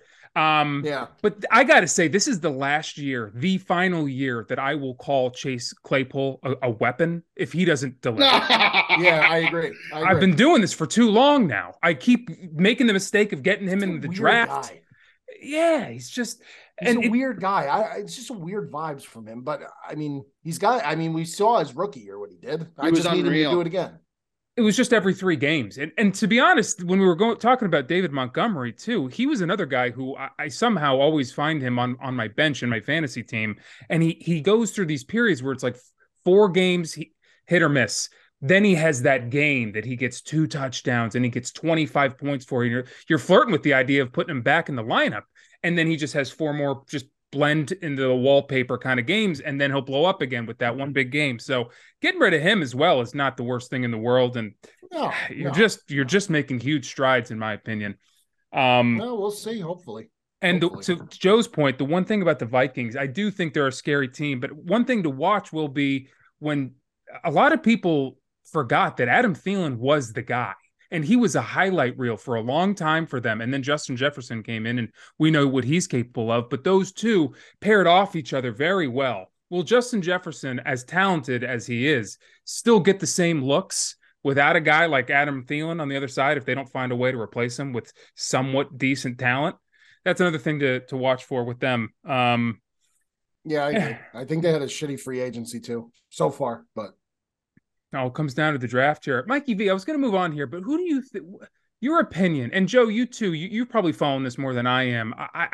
But I got to say, this is the last year, the final year that I will call Chase Claypool a weapon if he doesn't deliver. Yeah, I agree. I've been doing this for too long now. I keep making the mistake of getting him in the draft. Guy. Yeah, he's a weird guy. It's just a weird vibes from him. But I mean, we saw his rookie year what he did. I just need him to do it again. It was just every 3 games. And to be honest, when we were talking about David Montgomery too, he was another guy who I somehow always find him on my bench in my fantasy team. And he goes through these periods where it's like 4 games, hit or miss. Then he has that game that he gets 2 touchdowns and he gets 25 points for you. You're flirting with the idea of putting him back in the lineup. And then he just has 4 more just blend into the wallpaper kind of games, and then he'll blow up again with that one big game. So getting rid of him as well is not the worst thing in the world. And you're just making huge strides, in my opinion. No, we'll see, hopefully. And to Joe's point, the one thing about the Vikings, I do think they're a scary team, but one thing to watch will be when a lot of people forgot that Adam Thielen was the guy. And he was a highlight reel for a long time for them. And then Justin Jefferson came in, and we know what he's capable of. But those two paired off each other very well. Will Justin Jefferson, as talented as he is, still get the same looks without a guy like Adam Thielen on the other side if they don't find a way to replace him with somewhat decent talent? That's another thing to watch for with them. I agree. I think they had a shitty free agency too so far, but. Oh, it comes down to the draft here. Mikey V, I was going to move on here, but who do you think, your opinion, and Joe, you too, you're probably following this more than I am.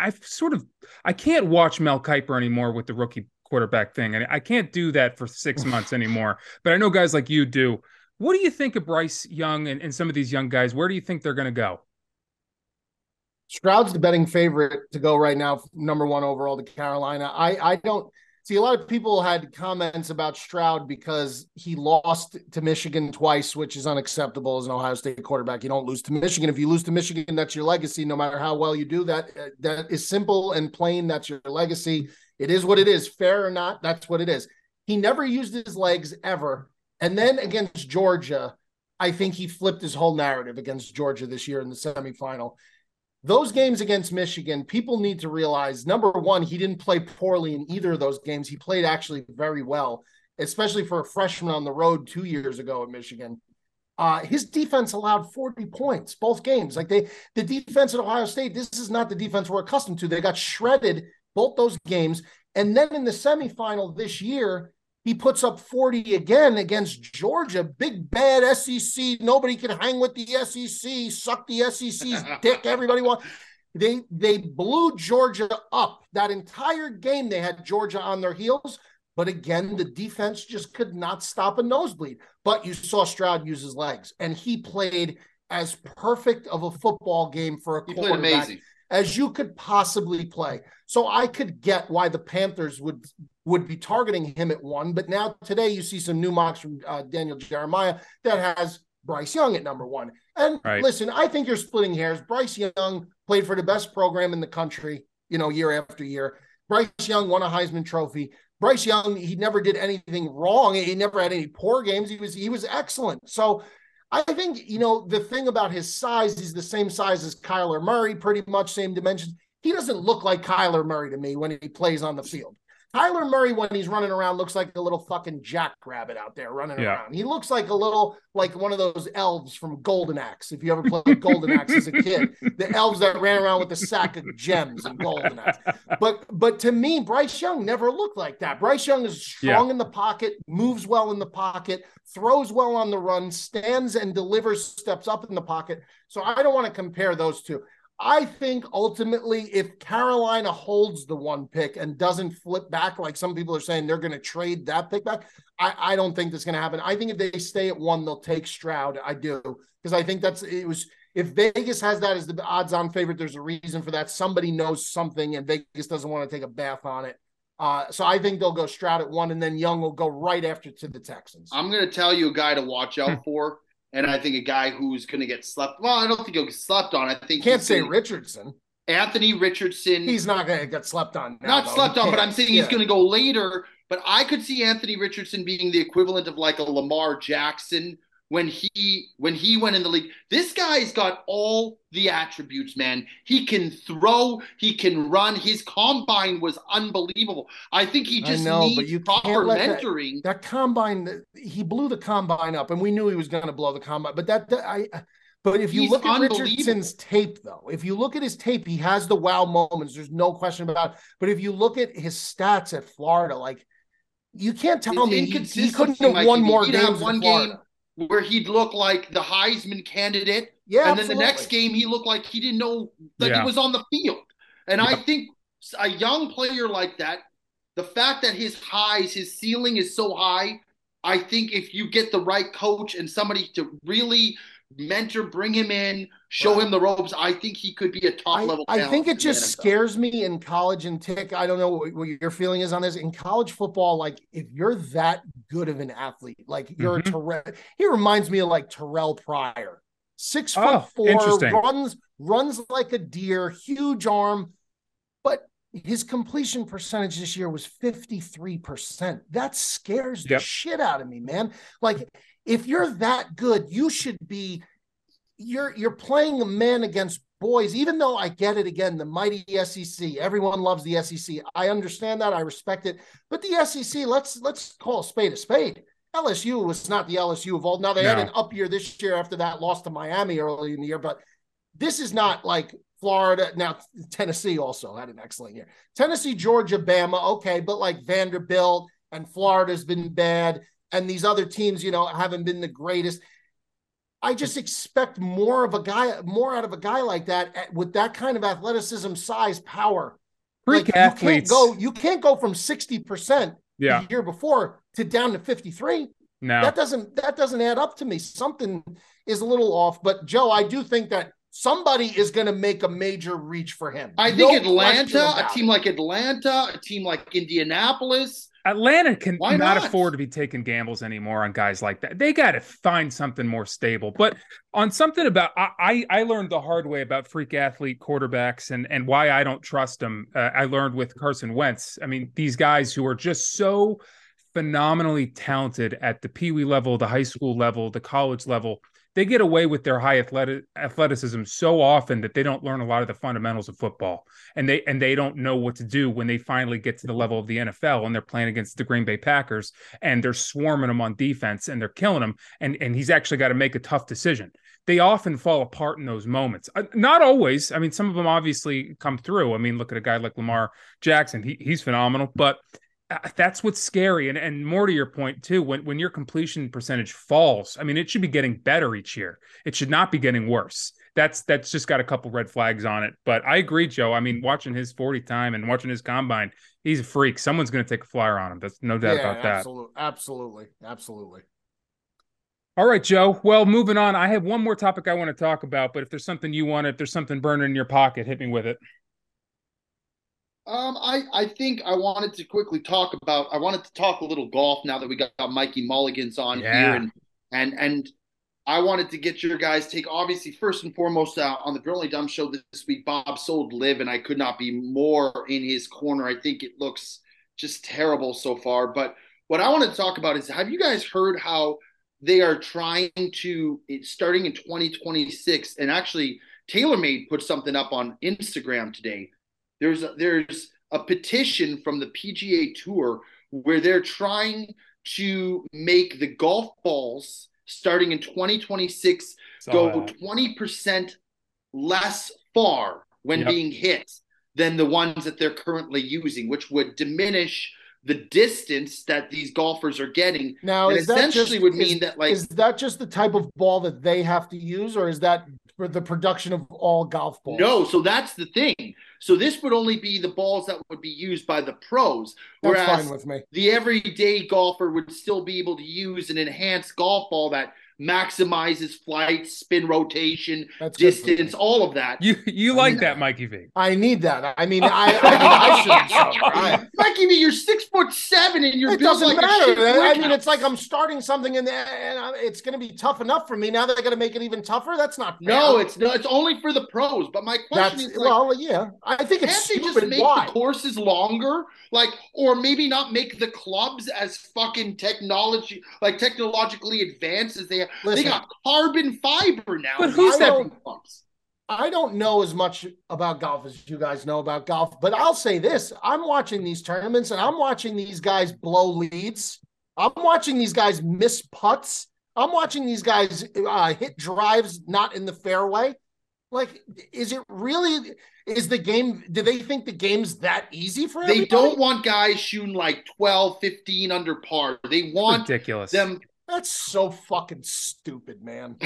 I can't watch Mel Kiper anymore with the rookie quarterback thing. And I can't do that for 6 months anymore, but I know guys like you do. What do you think of Bryce Young and some of these young guys? Where do you think they're going to go? Stroud's the betting favorite to go right now, number 1 overall to Carolina. I don't see a lot of people had comments about Stroud because he lost to Michigan twice, which is unacceptable as an Ohio State quarterback. You don't lose to Michigan. If you lose to Michigan, that's your legacy. No matter how well you do that, that is simple and plain. That's your legacy. It is what it is. Fair or not, that's what it is. He never used his legs ever. And then against Georgia, I think he flipped his whole narrative against Georgia this year in the semifinal. Those games against Michigan, people need to realize, number 1, he didn't play poorly in either of those games. He played actually very well, especially for a freshman on the road 2 years ago at Michigan. His defense allowed 40 points, both games. Like the defense at Ohio State, this is not the defense we're accustomed to. They got shredded both those games. And then in the semifinal this year, he puts up 40 again against Georgia. Big, bad SEC. Nobody can hang with the SEC. Suck the SEC's dick. Everybody wants. They blew Georgia up. That entire game, they had Georgia on their heels. But again, the defense just could not stop a nosebleed. But you saw Stroud use his legs. And he played as perfect of a football game for a quarterback as you could possibly play. So I could get why the Panthers would be targeting him at 1. But now today you see some new mocks from Daniel Jeremiah that has Bryce Young at number 1. And Listen, I think you're splitting hairs. Bryce Young played for the best program in the country, year after year. Bryce Young won a Heisman Trophy. Bryce Young, he never did anything wrong. He never had any poor games. He was excellent. So I think, the thing about his size, he's the same size as Kyler Murray, pretty much same dimensions. He doesn't look like Kyler Murray to me when he plays on the field. Kyler Murray, when he's running around, looks like a little fucking jackrabbit out there running around. He looks like like one of those elves from Golden Axe. If you ever played Golden Axe as a kid, the elves that ran around with a sack of gems in Golden Axe. But to me, Bryce Young never looked like that. Bryce Young is strong in the pocket, moves well in the pocket, throws well on the run, stands and delivers, steps up in the pocket. So I don't want to compare those two. I think ultimately, if Carolina holds the 1 pick and doesn't flip back, like some people are saying they're going to trade that pick back, I don't think that's going to happen. I think if they stay at 1, they'll take Stroud. I do, because I think if Vegas has that as the odds-on favorite, there's a reason for that. Somebody knows something, and Vegas doesn't want to take a bath on it. So I think they'll go Stroud at 1, and then Young will go right after to the Texans. I'm going to tell you a guy to watch out for. And I think a guy who's going to get slept. Well, I don't think he'll get slept on. I think can't say Richardson. Anthony Richardson. He's not going to get slept on. Slept on, but I'm saying he's going to go later. But I could see Anthony Richardson being the equivalent of like a Lamar Jackson when he went in the league. This guy's got all the attributes, man. He can throw, he can run. His combine was unbelievable. I think he just needs proper mentoring. That combine, he blew the combine up, and we knew he was going to blow the combine. But but if you look at Richardson's tape, though, if you look at his tape, he has the wow moments. There's no question about it. But if you look at his stats at Florida, like, you can't tell me he couldn't have won more games in Florida. Where he'd look like the Heisman candidate. Yeah, and then the next game, he looked like he didn't know he was on the field. And I think a young player like that, the fact that his ceiling is so high, I think if you get the right coach and somebody to really mentor, bring him in, show him the ropes, I think he could be a top-level talent. I think it just scares me in college, and Tick, I don't know what your feeling is on this. In college football, like, if you're that good of an athlete, like you're he reminds me of like Terrell Pryor. 6'4", runs like a deer, huge arm, but his completion percentage this year was 53%. That scares the shit out of me, man. Like, if you're that good, you should be you're playing a man against boys, even though I get it, again, the mighty SEC. Everyone loves the SEC. I understand that. I respect it. But the SEC, let's call a spade a spade. LSU was not the LSU of old. Now, they had an up year this year after that loss to Miami early in the year, but this is not like Florida. Now, Tennessee also had an excellent year. Tennessee, Georgia, Bama, okay, but like Vanderbilt and Florida's been bad, and these other teams, haven't been the greatest. I just expect more out of a guy like that with that kind of athleticism, size, power. Freak athletes. You can't go from 60% the year before to down to 53. No, that doesn't add up to me. Something is a little off. But Joe, I do think that somebody is going to make a major reach for him. I think a team like Atlanta, a team like Indianapolis. Atlanta cannot afford to be taking gambles anymore on guys like that. They got to find something more stable. But on something about, I learned the hard way about freak athlete quarterbacks and why I don't trust them. I learned with Carson Wentz. I mean, these guys who are just so phenomenally talented at the peewee level, the high school level, the college level, they get away with their high athleticism so often that they don't learn a lot of the fundamentals of football, and they don't know what to do when they finally get to the level of the NFL and they're playing against the Green Bay Packers and they're swarming them on defense and they're killing them, and he's actually got to make a tough decision. They often fall apart in those moments. Not always. I mean, some of them obviously come through. I mean, look at a guy like Lamar Jackson. He's phenomenal, but that's what's scary. And more to your point too, when your completion percentage falls, I mean, it should be getting better each year. It should not be getting worse. That's just got a couple red flags on it. But I agree, Joe. I mean, watching his 40 time and watching his combine, he's a freak. Someone's going to take a flyer on him. That's no doubt about that. Absolutely. All right, Joe. Well, moving on. I have one more topic I want to talk about, but if there's something if there's something burning in your pocket, hit me with it. I think I wanted to quickly talk a little golf now that we got Mikey Mulligans on here, and I wanted to get your guys' take. Obviously, first and foremost, on the Brilliantly Dumb show this week, Bob sold Liv, and I could not be more in his corner. I think it looks just terrible so far. But what I want to talk about is, have you guys heard how they are trying to, starting in 2026, and actually TaylorMade put something up on Instagram today. There's a petition from the PGA Tour where they're trying to make the golf balls starting in 2026 go 20% less far when being hit than the ones that they're currently using, which would diminish the distance that these golfers are getting. Now, and essentially would mean that, like, is that just the type of ball that they have to use, or is that for the production of all golf balls? No, so that's the thing. So this would only be the balls that would be used by the pros. That's whereas fine with me. The everyday golfer would still be able to use an enhanced golf ball that maximizes flight, spin rotation, distance, all of that. You like that, Mikey V? I need that. I mean, I shouldn't. Mikey V, you're 6'7" and you're it built doesn't like matter. a shit. I mean, it's like I'm starting something in there, and it's going to be tough enough for me. Now that they're going to make it even tougher, that's not fair. No, it's not. It's only for the pros. But my question is, like, well, yeah, I think it's can't they stupid. just make the courses longer, like, or maybe not make the clubs as fucking technologically advanced as they have? Listen, they got carbon fiber now. But who's that? I don't know as much about golf as you guys know about golf, but I'll say this. I'm watching these tournaments and I'm watching these guys blow leads. I'm watching these guys miss putts. I'm watching these guys hit drives not in the fairway. Like, is the game, do they think the game's that easy for everybody? They don't want guys shooting like 12, 15 under par. They want ridiculous. Them. That's so fucking stupid, man.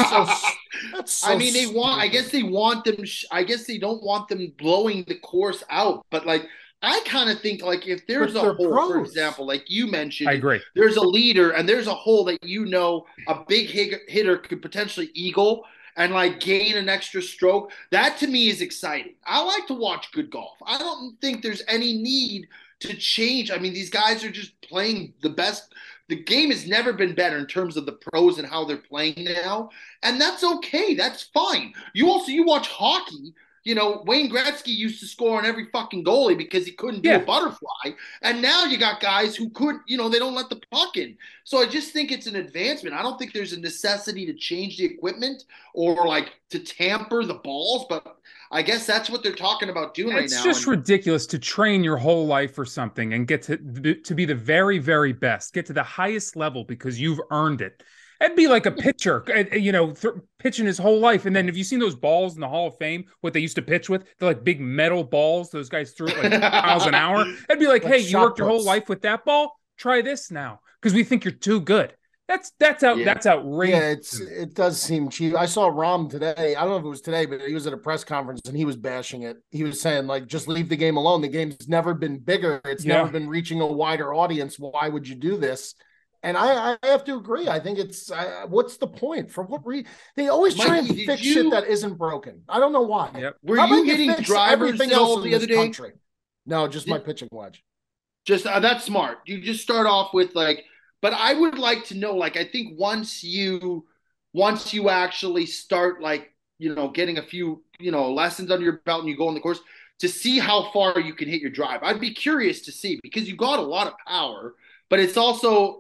That's so I mean, I guess they want them. I guess they don't want them blowing the course out. But, like, I kind of think, like, if there's a hole, for example, like you mentioned, I agree. There's a leader and there's a hole that, a big hitter could potentially eagle and, like, gain an extra stroke. That to me is exciting. I like to watch good golf. I don't think there's any need to change. I mean, these guys are just playing the best. The game has never been better in terms of the pros and how they're playing now. And that's okay. That's fine. You watch hockey. Wayne Gretzky used to score on every fucking goalie because he couldn't do a butterfly. And now you got guys who could, they don't let the puck in. So I just think it's an advancement. I don't think there's a necessity to change the equipment or, like, to tamper the balls, but I guess that's what they're talking about doing right now. It's just ridiculous to train your whole life for something and get to be the very, very best, get to the highest level because you've earned it. It'd be like a pitcher, pitching his whole life. And then have you seen those balls in the Hall of Fame, what they used to pitch with? They're like big metal balls. Those guys threw it like miles an hour. It'd be like, hey, you worked your whole life with that ball? Try this now because we think you're too good. That's outrageous. Yeah, it does seem cheap. I saw Rahm today. I don't know if it was today, but he was at a press conference and he was bashing it. He was saying, like, just leave the game alone. The game's never been bigger. It's never been reaching a wider audience. Why would you do this? And I have to agree. I think it's what's the point? For what reason? They always try and fix shit that isn't broken. I don't know why. Yep. Were you hitting drivers everything else the other day? Country? No, just my pitching wedge. Just that's smart. You just start off with, like, but I would like to know, like, I think once you actually start, like, getting a few, lessons under your belt and you go on the course to see how far you can hit your drive. I'd be curious to see because you got a lot of power, but it's also,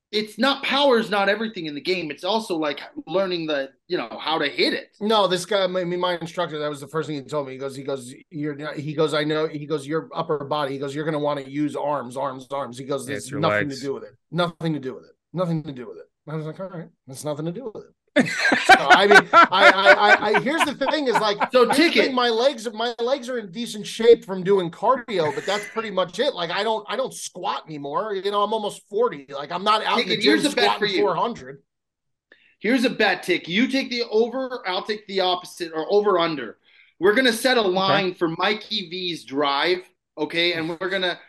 power is not everything in the game. It's also, like, learning how to hit it. No, this guy, my instructor, that was the first thing he told me. I know, your upper body. He goes, you're going to want to use arms. He goes, there's nothing to do with it. Nothing to do with it. I was like, all right, that's nothing to do with it. So, I mean, I here's the thing is, like, so Ticket, my legs are in decent shape from doing cardio, but that's pretty much it. Like, I don't squat anymore. I'm almost 40. Like, I'm not out in the gym squatting 400. Here's a bet, Tick. You take the over, I'll take the opposite, or over under. We're gonna set a line for Mikey V's drive, okay? And we're gonna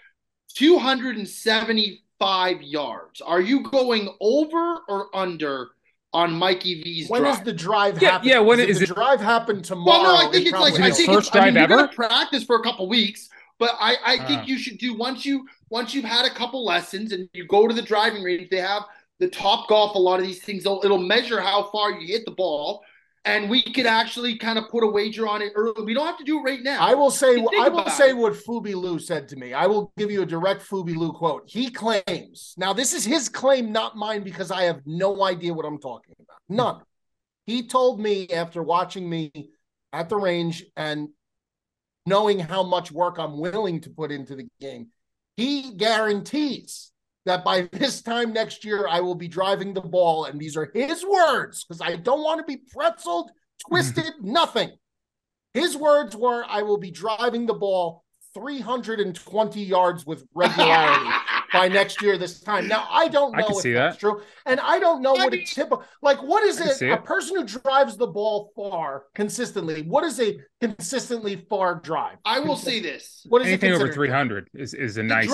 275 yards. Are you going over or under on Mikey V's drive? When does the drive happen? Yeah, when is the drive happen tomorrow? Well, no, I think it's like, I think first drive you're ever? gonna practice for a couple weeks, but I think you should do once you've had a couple lessons and you go to the driving range. They have the Top Golf, a lot of these things, it'll measure how far you hit the ball, and we could actually kind of put a wager on it early. We don't have to do it right now. I will say what Fubi Lou said to me. I will give you a direct Fubi Lou quote. He claims, now this is his claim, not mine, because I have no idea what I'm talking about. None. He told me after watching me at the range and knowing how much work I'm willing to put into the game, he guarantees that by this time next year, I will be driving the ball. And these are his words, because I don't want to be pretzeled, twisted, nothing. His words were, I will be driving the ball 320 yards with regularity by next year this time. Now, I don't know if that's true. And I don't know what a typical, like, what is it? A person who drives the ball far consistently, what is a consistently far drive? I will say this. What is anything over 300 is a nice,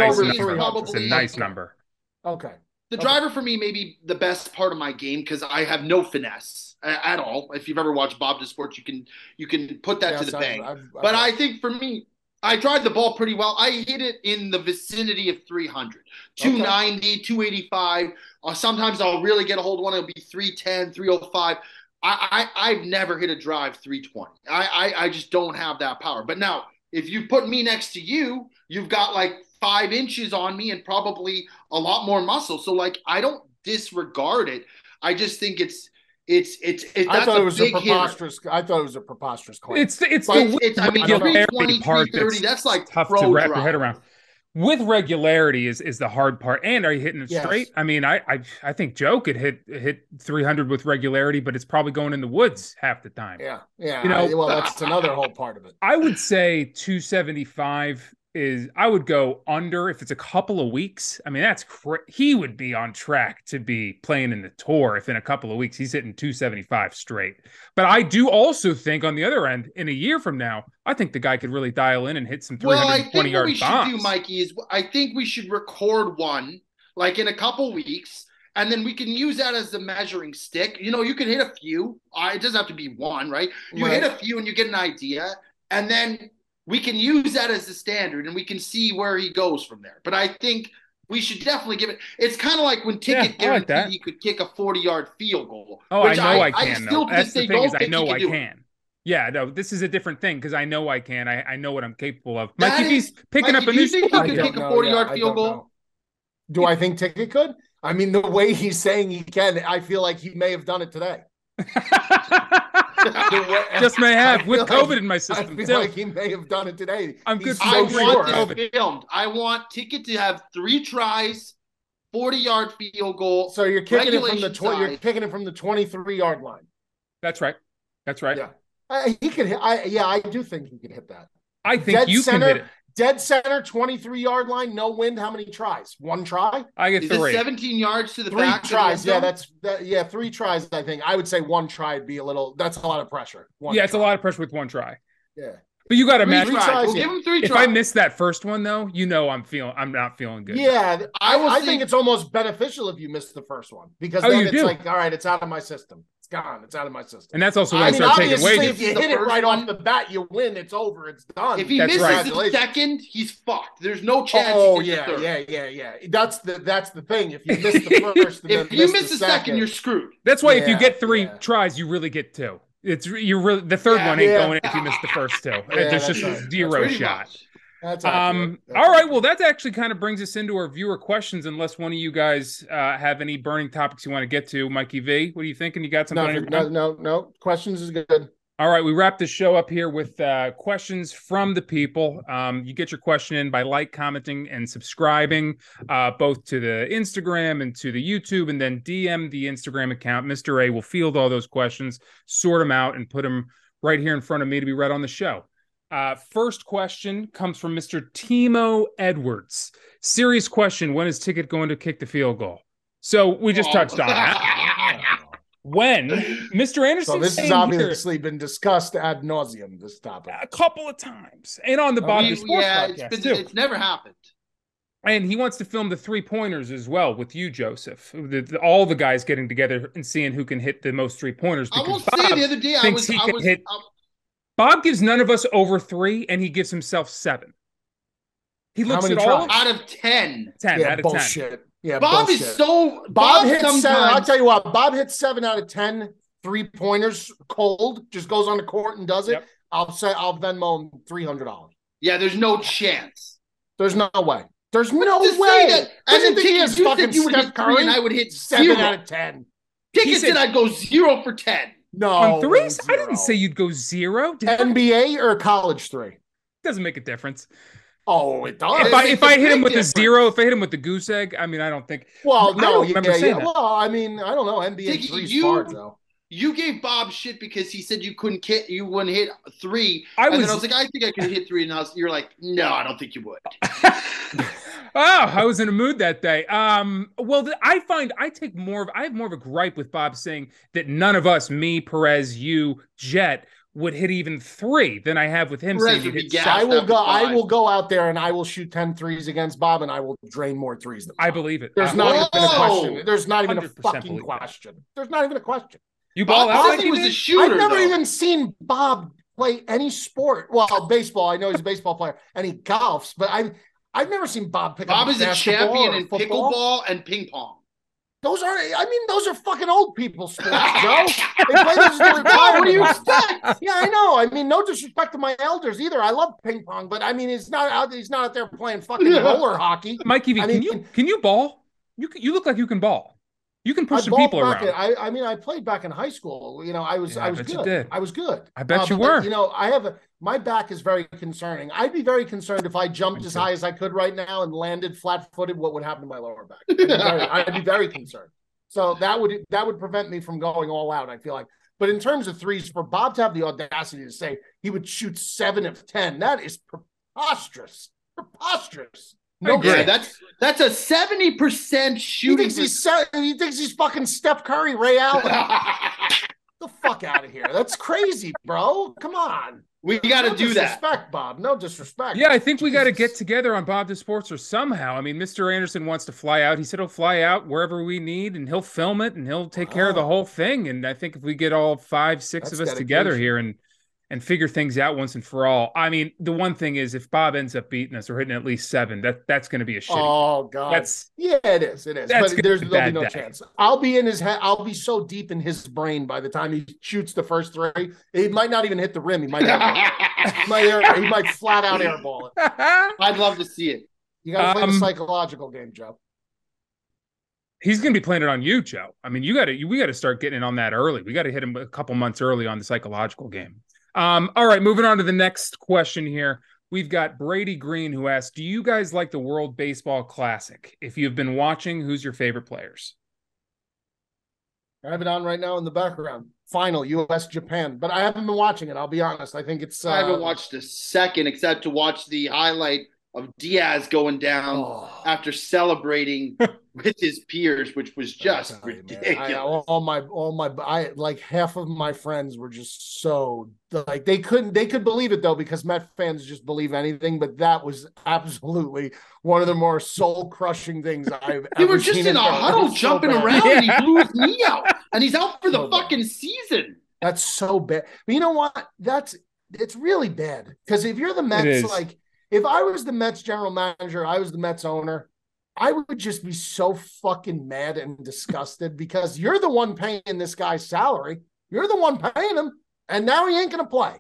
it's a nice number. Okay. The driver for me may be the best part of my game because I have no finesse at all. If you've ever watched Bob to Sports, you can put that to the bank. But I think for me, I drive the ball pretty well. I hit it in the vicinity of 300, 290, 285. Sometimes I'll really get a hold of one. It'll be 310, 305. I've never hit a drive 320. I just don't have that power. But now, if you put me next to you, you've got like 5 inches on me and probably a lot more muscle. So like, I don't disregard it. I just think it's I thought it was a preposterous. I thought it was a preposterous claim. It's regularity part that's like tough to wrap your head around. With regularity is the hard part. And are you hitting it straight? I mean, I think Joe could hit 300 with regularity, but it's probably going in the woods half the time. Yeah. Well, that's another whole part of it. I would say 275 is, I would go under if it's a couple of weeks. I mean, he would be on track to be playing in the tour if in a couple of weeks he's hitting 275 straight. But I do also think on the other end, in a year from now, I think the guy could really dial in and hit some 320 yard bombs. What we should do, Mikey, is I think we should record one like in a couple weeks, and then we can use that as the measuring stick. You know, you can hit a few. It doesn't have to be one, right? You hit a few and you get an idea, and then we can use that as the standard and we can see where he goes from there. But I think we should definitely give it. It's kind of like when Ticket guaranteed he could kick a 40-yard field goal. Oh, I know I can. That's the thing is I know I can. Yeah, no, this is a different thing because I know I can. I know what I'm capable of. Mikey V's picking up a new sport. Do you think he could kick a 40-yard field goal? Do I think Ticket could? I mean, the way he's saying he can, I feel like he may have done it today. Just may have with COVID in my system. I feel like he may have done it today. I'm good. I want this filmed. I want Ticket to have 3 tries, 40-yard field goal. So you're kicking it from the you're kicking it from the 23-yard line. That's right. Yeah, he could hit. I do think he could hit that. I think you can hit it. Dead center, 23-yard line, no wind. How many tries? 1 try? I get 3. 17 yards to the back. 3 tries. Yeah, 3 tries. I think I would say 1 try would be a little. That's a lot of pressure. It's a lot of pressure with 1 try. Yeah, but you got to imagine. We'll give him 3 tries. If I miss that first one though, I'm not feeling good. Yeah, I think it's almost beneficial if you miss the first one because then it's like, all right, it's out of my system. Gone. It's out of my system. And that's also when I start taking wages. If you hit it right off the bat, you win. It's over. It's done. If he misses the second, he's fucked. There's no chance. Oh yeah. That's the thing. If you miss the first, if you miss the second, you're screwed. That's why if you get 3 tries, you really get 2. You're really the third one ain't going if you miss the first 2. There's just a 0 shot. That's all right. Well, that actually kind of brings us into our viewer questions. Unless one of you guys have any burning topics you want to get to, Mikey V, what are you thinking? You got something? No. Questions is good. All right. We wrap this show up here with questions from the people. You get your question in by commenting, and subscribing, both to the Instagram and to the YouTube, and then DM the Instagram account. Mr. A will field all those questions, sort them out, and put them right here in front of me to be read on the show. First question comes from Mr. Timo Edwards. Serious question. When is Ticket going to kick the field goal? So we just touched on that. When Mr. Anderson. So this has obviously been discussed ad nauseum, this topic. A couple of times. And on the Bob the Sports podcast, too. It's never happened. And he wants to film the 3-pointers as well with you, Joseph. All the guys getting together and seeing who can hit the most 3-pointers. I will say the other day, Bob gives none of us over 3, and he gives himself 7. He looks at all out of 10. 10 out of bullshit. 10. Yeah, Bob bullshit. Is so. Bob hits 7. I'll tell you what. Bob hits 7 out of 10 3-pointers cold. Just goes on the court and does it. Yep. I'll Venmo him $300. Yeah, there's no chance. There's no way. There's no way. As a Ticket, you said you would hit 3 and I would hit 7 out of 10. Ticket said I'd go 0 for 10. No, On threes? I 0. didn't say you'd go 0. Did I? NBA or college three. Doesn't make a difference. Oh, it does. If I hit him with a 0, if I hit him with the goose egg, I mean, I don't think. Well, I no, don't remember saying that. Well, I mean, I don't know. NBA Diggy, three's hard though. You gave Bob shit because he said you wouldn't hit 3. Then I was like, I think I could hit 3, and you're like, no, I don't think you would. I was in a mood that day. Well, I have more of a gripe with Bob saying that none of us, me, Perez, you, Jet, would hit even 3 than I have with him saying you'd hit 7. I will go out there and I will shoot 10 threes against Bob, and I will drain more threes than Bob. I believe it. There's not even a question. There's not even a fucking question. There's not even a question. You ball out like he was a shooter. I've never even seen Bob play any sport. Well, baseball. I know he's a baseball player and he golfs, but I've never seen Bob pick up Bob is a champion in football. pickleball and ping pong. Those are fucking old people sports, Joe. They play those in What do you expect? Yeah, I know. I mean, no disrespect to my elders either. I love ping pong, but I mean, he's not out there playing fucking roller hockey. Mikey V, can you ball? You look like you can ball. You can push some people around. I played back in high school. You know, I was good. You did. I was good. I bet you were. You know, my back is very concerning. I'd be very concerned if I jumped as high as I could right now and landed flat-footed. What would happen to my lower back? I'd be very concerned. So that would prevent me from going all out, I feel like. But in terms of threes, for Bob to have the audacity to say he would shoot 7 of 10, that is preposterous. Preposterous. No, yeah, that's a 70% shooting. He thinks he's fucking Steph Curry, Ray Allen. The fuck out of here. That's crazy, bro. Come on. We got to do that. No disrespect, Bob. No disrespect. Yeah, I think we got to get together on Bob the Sports or somehow. I mean, Mr. Anderson wants to fly out. He said he'll fly out wherever we need, and he'll film it, and he'll take care of the whole thing. And I think if we get all 5, 6 of us together here and figure things out once and for all. I mean, the one thing is if Bob ends up beating us or hitting at least 7, that's going to be a shitty. Oh God. It is. But there'll be no chance. I'll be in his head. I'll be so deep in his brain by the time he shoots the first 3. He might not even hit the rim. He might he might flat out airball it. I'd love to see it. You got to play the psychological game, Joe. He's going to be playing it on you, Joe. I mean, we got to start getting in on that early. We got to hit him a couple months early on the psychological game. All right, moving on to the next question here. We've got Brady Green who asks, do you guys like the World Baseball Classic? If you've been watching, who's your favorite players? I have it on right now in the background. Final, U.S.-Japan. But I haven't been watching it, I'll be honest. I think it's... I haven't watched a second except to watch the highlight of Diaz going down after celebrating with his peers, which was just ridiculous. Like half of my friends were just so like they could believe it though, because Met fans just believe anything, but that was absolutely one of the more soul crushing things I've ever seen. They were just in a huddle jumping around and he blew his knee out and he's out for the fucking season. That's so bad. But you know what? It's really bad. Because if you're the Mets, like if I was the Mets general manager, I was the Mets owner, I would just be so fucking mad and disgusted because you're the one paying this guy's salary. You're the one paying him, and now he ain't going to play.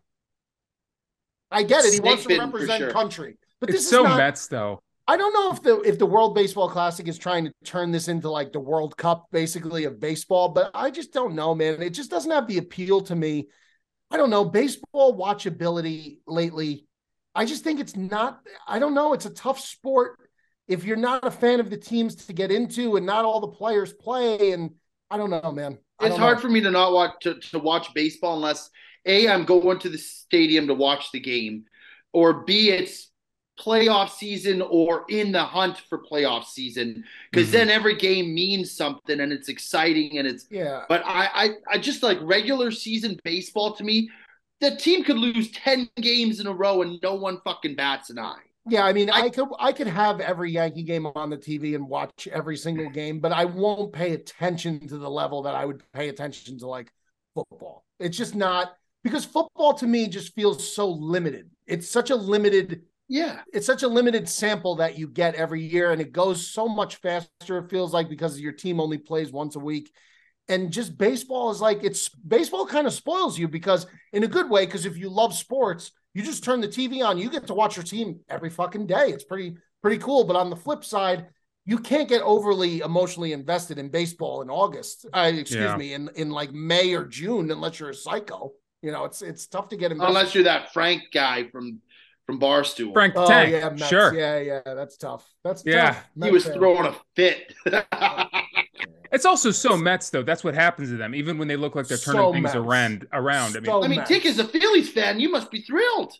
I get it. He wants to represent country. But this is so Mets, though. I don't know if the World Baseball Classic is trying to turn this into like the World Cup, basically, of baseball, but I just don't know, man. It just doesn't have the appeal to me. I don't know. Baseball watchability lately, I just think it's not, I don't know. It's a tough sport if you're not a fan of the teams to get into and not all the players play. And I don't know, man. It's hard for me to not watch to watch baseball unless A, I'm going to the stadium to watch the game, or B, it's playoff season or in the hunt for playoff season, because then every game means something and it's exciting and it's But I just like regular season baseball. To me, the team could lose 10 games in a row and no one fucking bats an eye. Yeah, I mean, I could have every Yankee game on the TV and watch every single game, but I won't pay attention to the level that I would pay attention to like football. It's just not, because football to me just feels so limited. It's such a limited it's such a limited sample that you get every year, and it goes so much faster, it feels like, because your team only plays once a week. And just baseball is like, baseball kind of spoils you, because in a good way, because if you love sports, you just turn the TV on, you get to watch your team every fucking day. It's pretty cool. But on the flip side, you can't get overly emotionally invested in baseball in August. Yeah. In like May or June, unless you're a psycho. You know, it's tough to get invested. Unless you're that Frank guy from Barstool. Frank the Oh Tank. yeah, Mets. Sure. Yeah, that's tough. That's Yeah. tough. He was Mets fan. throwing a fit. It's also so Mets, though. That's what happens to them, even when they look like they're turning So things Mets. around. So I mean, Mets. Tick is a Phillies fan. You must be thrilled.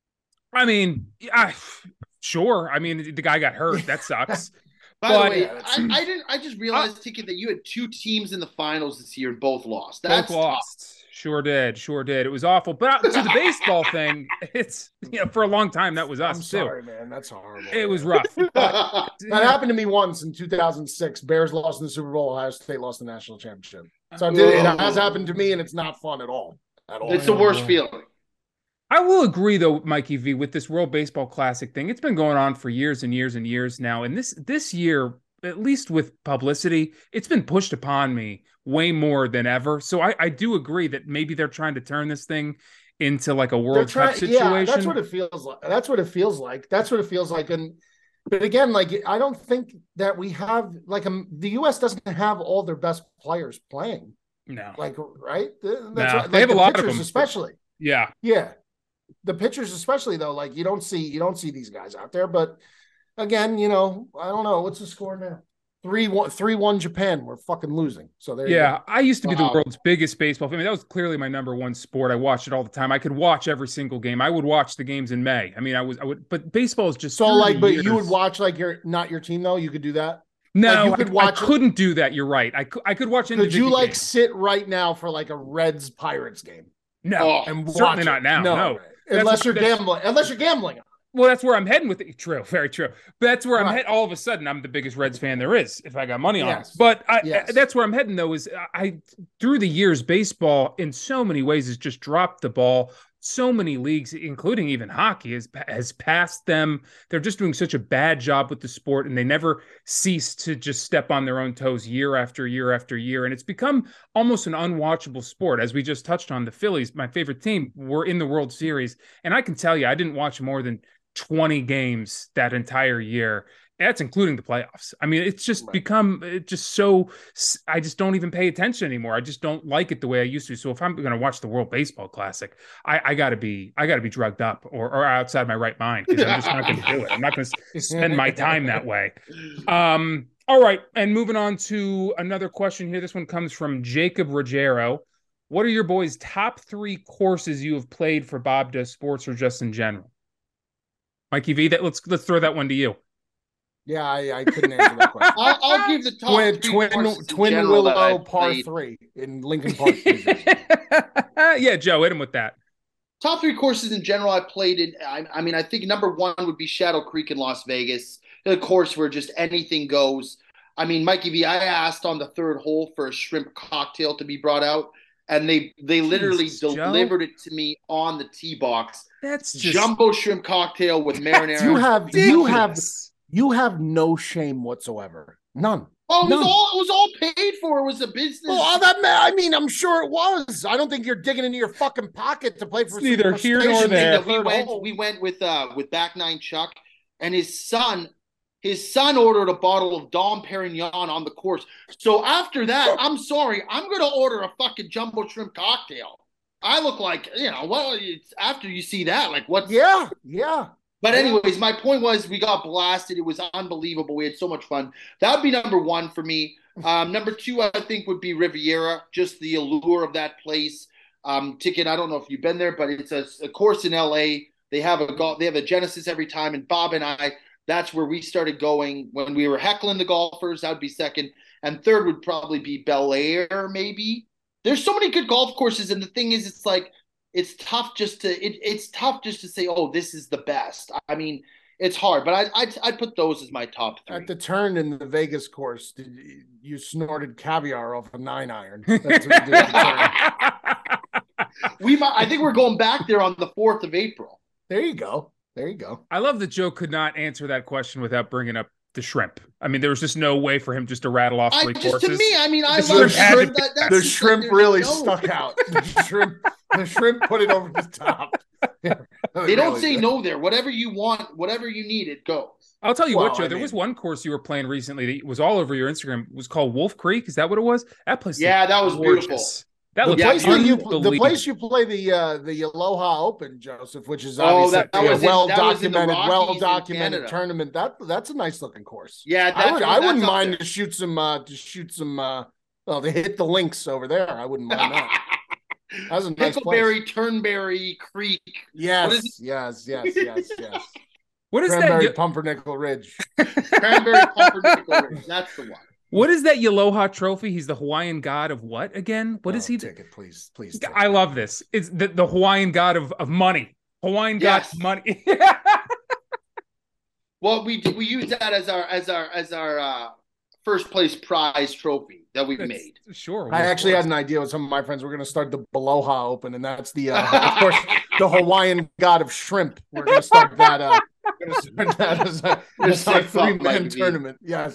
Sure. I mean, the guy got hurt. That sucks. By But- the way, Yeah, I just realized, Ticket, that you had 2 teams in the finals this year and both lost. Both That's lost. Sure did. It was awful. But to the baseball thing, it's for a long time that was us I'm too. sorry, man. That's horrible. It was rough. tough. That happened to me once in 2006. Bears lost in the Super Bowl. Ohio State lost the national championship. So it has happened to me, and it's not fun at all. It's the worst feeling. I will agree, though, Mikey V, with this World Baseball Classic thing. It's been going on for years and years and years now. And this year, at least with publicity, it's been pushed upon me way more than ever. So I do agree that maybe they're trying to turn this thing into like a World Cup situation. Yeah, that's what it feels like. That's what it feels like. But again, like, I don't think that we have, like, the U.S. doesn't have all their best players playing. No. Like, right? They have a lot of them. Especially. Yeah. Yeah. The pitchers, especially, though, like, you don't see these guys out there. But again, I don't know. What's the score now? 3-1 Japan. We're fucking losing. So there you go. I used to be the world's biggest baseball fan. I mean, that was clearly my number one sport. I watched it all the time. I could watch every single game. I would watch the games in May. I mean, I would, but baseball is just so like, but years. you would watch, like, not your team, though. You could do that. No, like, you could watch. I couldn't do that. You're right. I could watch. Could you like games. sit right now for like a Reds Pirates game? No, and certainly not now. No. Unless you're gambling. Well, that's where I'm heading with it. True, very true. But that's where I'm heading. All of a sudden, I'm the biggest Reds fan there is if I got money on it. But that's where I'm heading, though, is through the years, baseball in so many ways has just dropped the ball. So many leagues, including even hockey, has passed them. They're just doing such a bad job with the sport, and they never cease to just step on their own toes year after year after year. And it's become almost an unwatchable sport. As we just touched on, the Phillies, my favorite team, were in the World Series. And I can tell you, I didn't watch more than 20 games that entire year. That's including the playoffs. I mean, it's just become so, I just don't even pay attention anymore. I just don't like it the way I used to. So if I'm going to watch the World Baseball Classic, I gotta be drugged up or outside my right mind, because I'm just not going to do it. I'm not going to spend my time that way. All right. And moving on to another question here. This one comes from Jacob Ruggiero. What are your boys' top 3 courses you have played for Bob Does Sports, or just in general? Mikey V, let's throw that one to you. Yeah, I couldn't answer that question. I'll give the top Twin Willow par 3 in Lincoln Park. Yeah, Joe, hit him with that. Top 3 courses in general I played in. I mean, I think number 1 would be Shadow Creek in Las Vegas, a course where just anything goes. I mean, Mikey V, I asked on the 3rd hole for a shrimp cocktail to be brought out, and they literally delivered it to me on the tee box. That's just jumbo shrimp cocktail with marinara. You have no shame whatsoever. None. Oh, it was all paid for. It was a business. I'm sure it was. I don't think you're digging into your fucking pocket to play for neither here nor there. We went with Back Nine Chuck, and his son ordered a bottle of Dom Perignon on the course. So after that, I'm sorry, I'm going to order a fucking jumbo shrimp cocktail. I look like, it's after you see that, like what? Yeah. But anyways, my point was we got blasted. It was unbelievable. We had so much fun. That would be number 1 for me. Number 2, I think, would be Riviera. Just the allure of that place. Ticket, I don't know if you've been there, but it's a course in LA. They have a Genesis every time, and Bob and I, that's where we started going when we were heckling the golfers. That would be 2nd, and 3rd would probably be Bel Air. Maybe there's so many good golf courses, and the thing is, it's like. It's tough just to say, oh, this is the best. I mean, it's hard, but I'd put those as my top 3. At the turn in the Vegas course, you snorted caviar off a 9-iron. That's what you did at the turn. I think we're going back there on the 4th of April. There you go. I love that Joe could not answer that question without bringing up the shrimp. I mean, there was just no way for him just to rattle off 3 courses. To me, I mean, I love shrimp. The shrimp really stuck out. The shrimp put it over the top. They don't really say do. no there. Whatever you want, whatever you need, it goes. I'll tell you Well, what, Joe. I There was mean- one course you were playing recently that was all over your Instagram. It was called Wolf Creek. Is that what it was? That place. Yeah, looked that was gorgeous. beautiful. That The looks place where you the unbelievable. place you play the Aloha Open, Joseph, which is Oh, obviously that was a in- that was in the well-documented, Rockies in well-documented Canada. tournament. That's a nice looking course. Yeah, I wouldn't that's up mind there. to shoot some well, they hit the links over there. I wouldn't mind that. That's a nice place. Pickleberry, Turnberry Creek. What is Yes. What is Cranberry that? Pumpernickel Ridge. Cranberry Pumpernickel Ridge. That's the one. What is that Aloha trophy? He's the Hawaiian god of what again? What is he? Ticket, please. I love this. It's the Hawaiian god of money. Hawaiian god Yes. of money. Well, we use that as our first place prize trophy that we made. Sure. I actually had an idea with some of my friends. We're going to start the Aloha Open, and that's the, of course, the Hawaiian god of shrimp. We're going to start that. As a sick fuck, 3-man Mike V. tournament. Yes,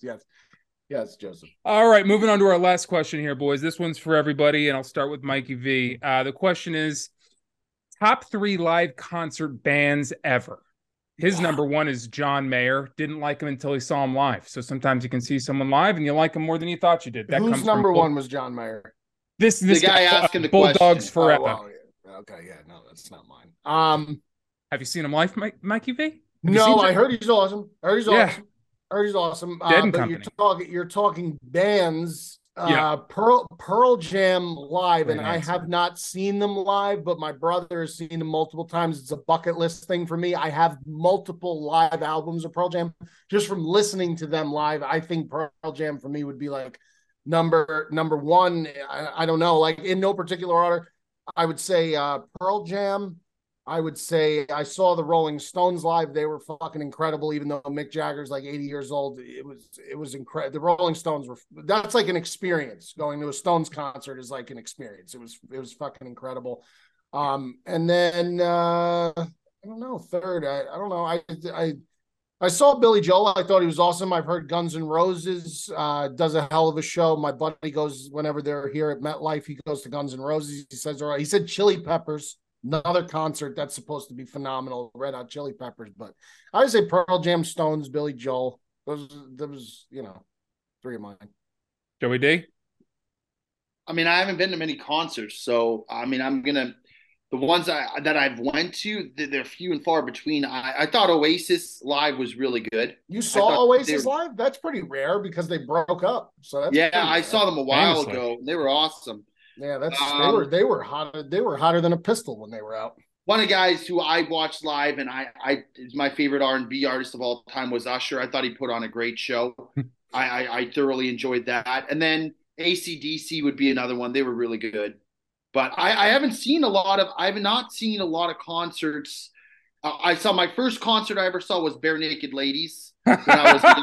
Joseph. All right, moving on to our last question here, boys. This one's for everybody, and I'll start with Mikey V. The question is top 3 live concert bands ever. His number one is John Mayer. Didn't like him until he saw him live. So sometimes you can see someone live and you like him more than you thought you did. That Whose comes number from one was John Mayer? This The guy asking the Bulldogs question. Forever. Oh, yeah. Okay, yeah, no, that's not mine. Have you seen him live, Mikey V? Have you No, seen I John- heard he's awesome. Yeah. Heard he's awesome. Dead and but Company. you're talking bands. Yeah. Pearl Jam live, Great and I answer. have not seen them live, but my brother has seen them multiple times. It's a bucket list thing for me. I have multiple live albums of Pearl Jam just from listening to them live. I think Pearl Jam for me would be like number one. I don't know, like in no particular order. I would say Pearl Jam. I would say I saw the Rolling Stones live. They were fucking incredible, even though Mick Jagger's like 80 years old. It was incredible. The Rolling Stones that's like an experience. Going to a Stones concert is like an experience. It was fucking incredible. And then I don't know, third, I don't know. I saw Billy Joel. I thought he was awesome. I've heard Guns N' Roses does a hell of a show. My buddy goes whenever they're here at MetLife. He goes to Guns N' Roses. He says, all right. He said Chili Peppers. Another concert that's supposed to be phenomenal, Red Hot Chili Peppers. But I would say Pearl Jam, Stones, Billy Joel. Those 3 of mine. Joey D? I mean, I haven't been to many concerts, so I mean, the ones that I've went to, they're few and far between. I thought Oasis live was really good. You saw thought Oasis they were- live? That's pretty rare because they broke up. So that's Yeah, pretty I rare. saw them a while Famously. ago. They were awesome. Yeah, that's they Um, were hotter than a pistol when they were out. One of the guys who I watched live and I is my favorite R&B artist of all time was Usher. I thought he put on a great show. I thoroughly enjoyed that. And then AC/DC would be another one. They were really good. But I have not seen a lot of concerts. I saw my first concert I ever saw was Bare Naked Ladies. When I was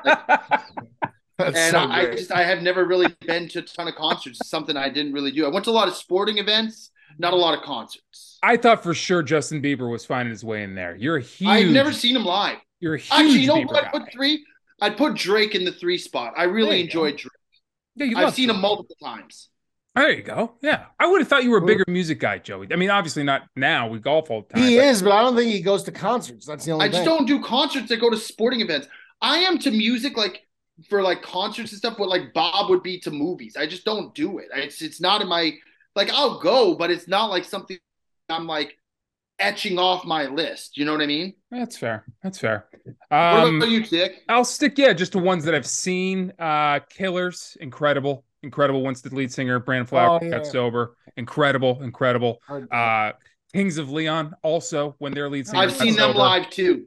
That's and so great. I have never really been to a ton of concerts. It's something I didn't really do. I went to a lot of sporting events, not a lot of concerts. I thought for sure Justin Bieber was finding his way in there. You're a huge. I've never seen him live. You're a huge Actually, you know Bieber what? guy. I'd put 3. I'd put Drake in the 3 spot. I There really you enjoyed Drake. Yeah, you I've love seen him Drake. multiple times. There you go. Yeah, I would have thought you were a bigger music guy, Joey. I mean, obviously not now. We golf all the time. He but- is, but I don't think he goes to concerts. That's the only I just thing. don't do concerts. I go to sporting events. I am to music like for like concerts and stuff, what like Bob would be to movies. I just don't do it. It's not in my like I'll go, but it's not like something I'm like etching off my list. You know what I mean? That's fair. That's fair. What about you, Dick? I'll stick, just to ones that I've seen. Killers, incredible. Once the lead singer Brandon Flowers Oh, yeah. got sober, incredible. Heard that. Kings of Leon, also when their lead singer I've got seen them sober. live too.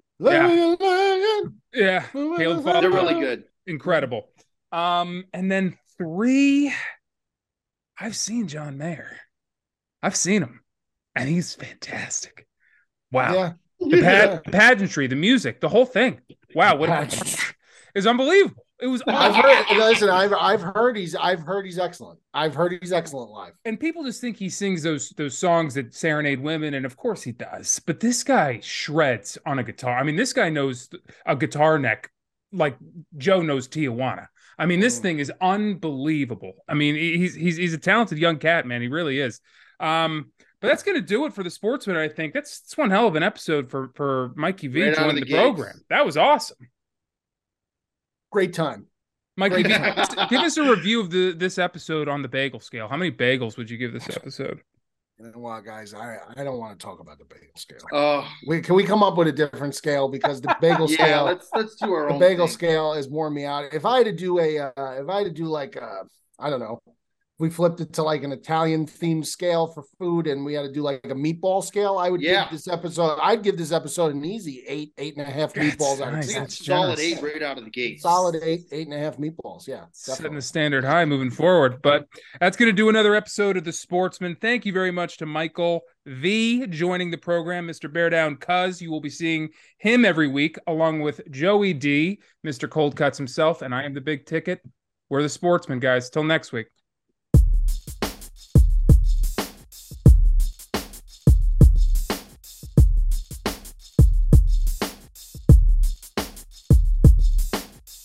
Yeah, Caleb Father, They're really good. incredible. And then 3, I've seen John Mayer. I've seen him, and he's fantastic. Wow. Yeah. The pageantry, the music, the whole thing. Wow, it's unbelievable. It was I've awesome. heard. Listen, I've heard he's excellent. I've heard he's excellent live. And people just think he sings those songs that serenade women, and of course he does. But this guy shreds on a guitar. I mean, this guy knows a guitar neck like Joe knows Tijuana. I mean, this thing is unbelievable. I mean, he's a talented young cat, man. He really is. But that's going to do it for the Sportsman, I think. That's one hell of an episode for Mikey V Right out of joining the the gates. program. That was awesome. Great time. Mikey V, Right. give us a review of this episode on the bagel scale. How many bagels would you give this episode? You know what, guys? I don't want to talk about the bagel scale. Oh, Can we come up with a different scale, because the bagel yeah. scale, Let's do our the own bagel thing. scale is more me out. If I had to do I don't know, we flipped it to like an Italian themed scale for food, and we had to do like a meatball scale, I would Yeah. give this episode. I'd give this episode an easy 8.5 meatballs out of nice. 10. That's Solid generous. 8 right out of the gate. Solid 8.5 meatballs. Yeah, Setting definitely. the standard high moving forward. But that's going to do another episode of The Sportsman. Thank you very much to Michael V joining the program. Mr. Bear Down Cuz, you will be seeing him every week, along with Joey D, Mr. Cold Cuts himself, and I am the Big Ticket. We're The Sportsman, guys. Till next week.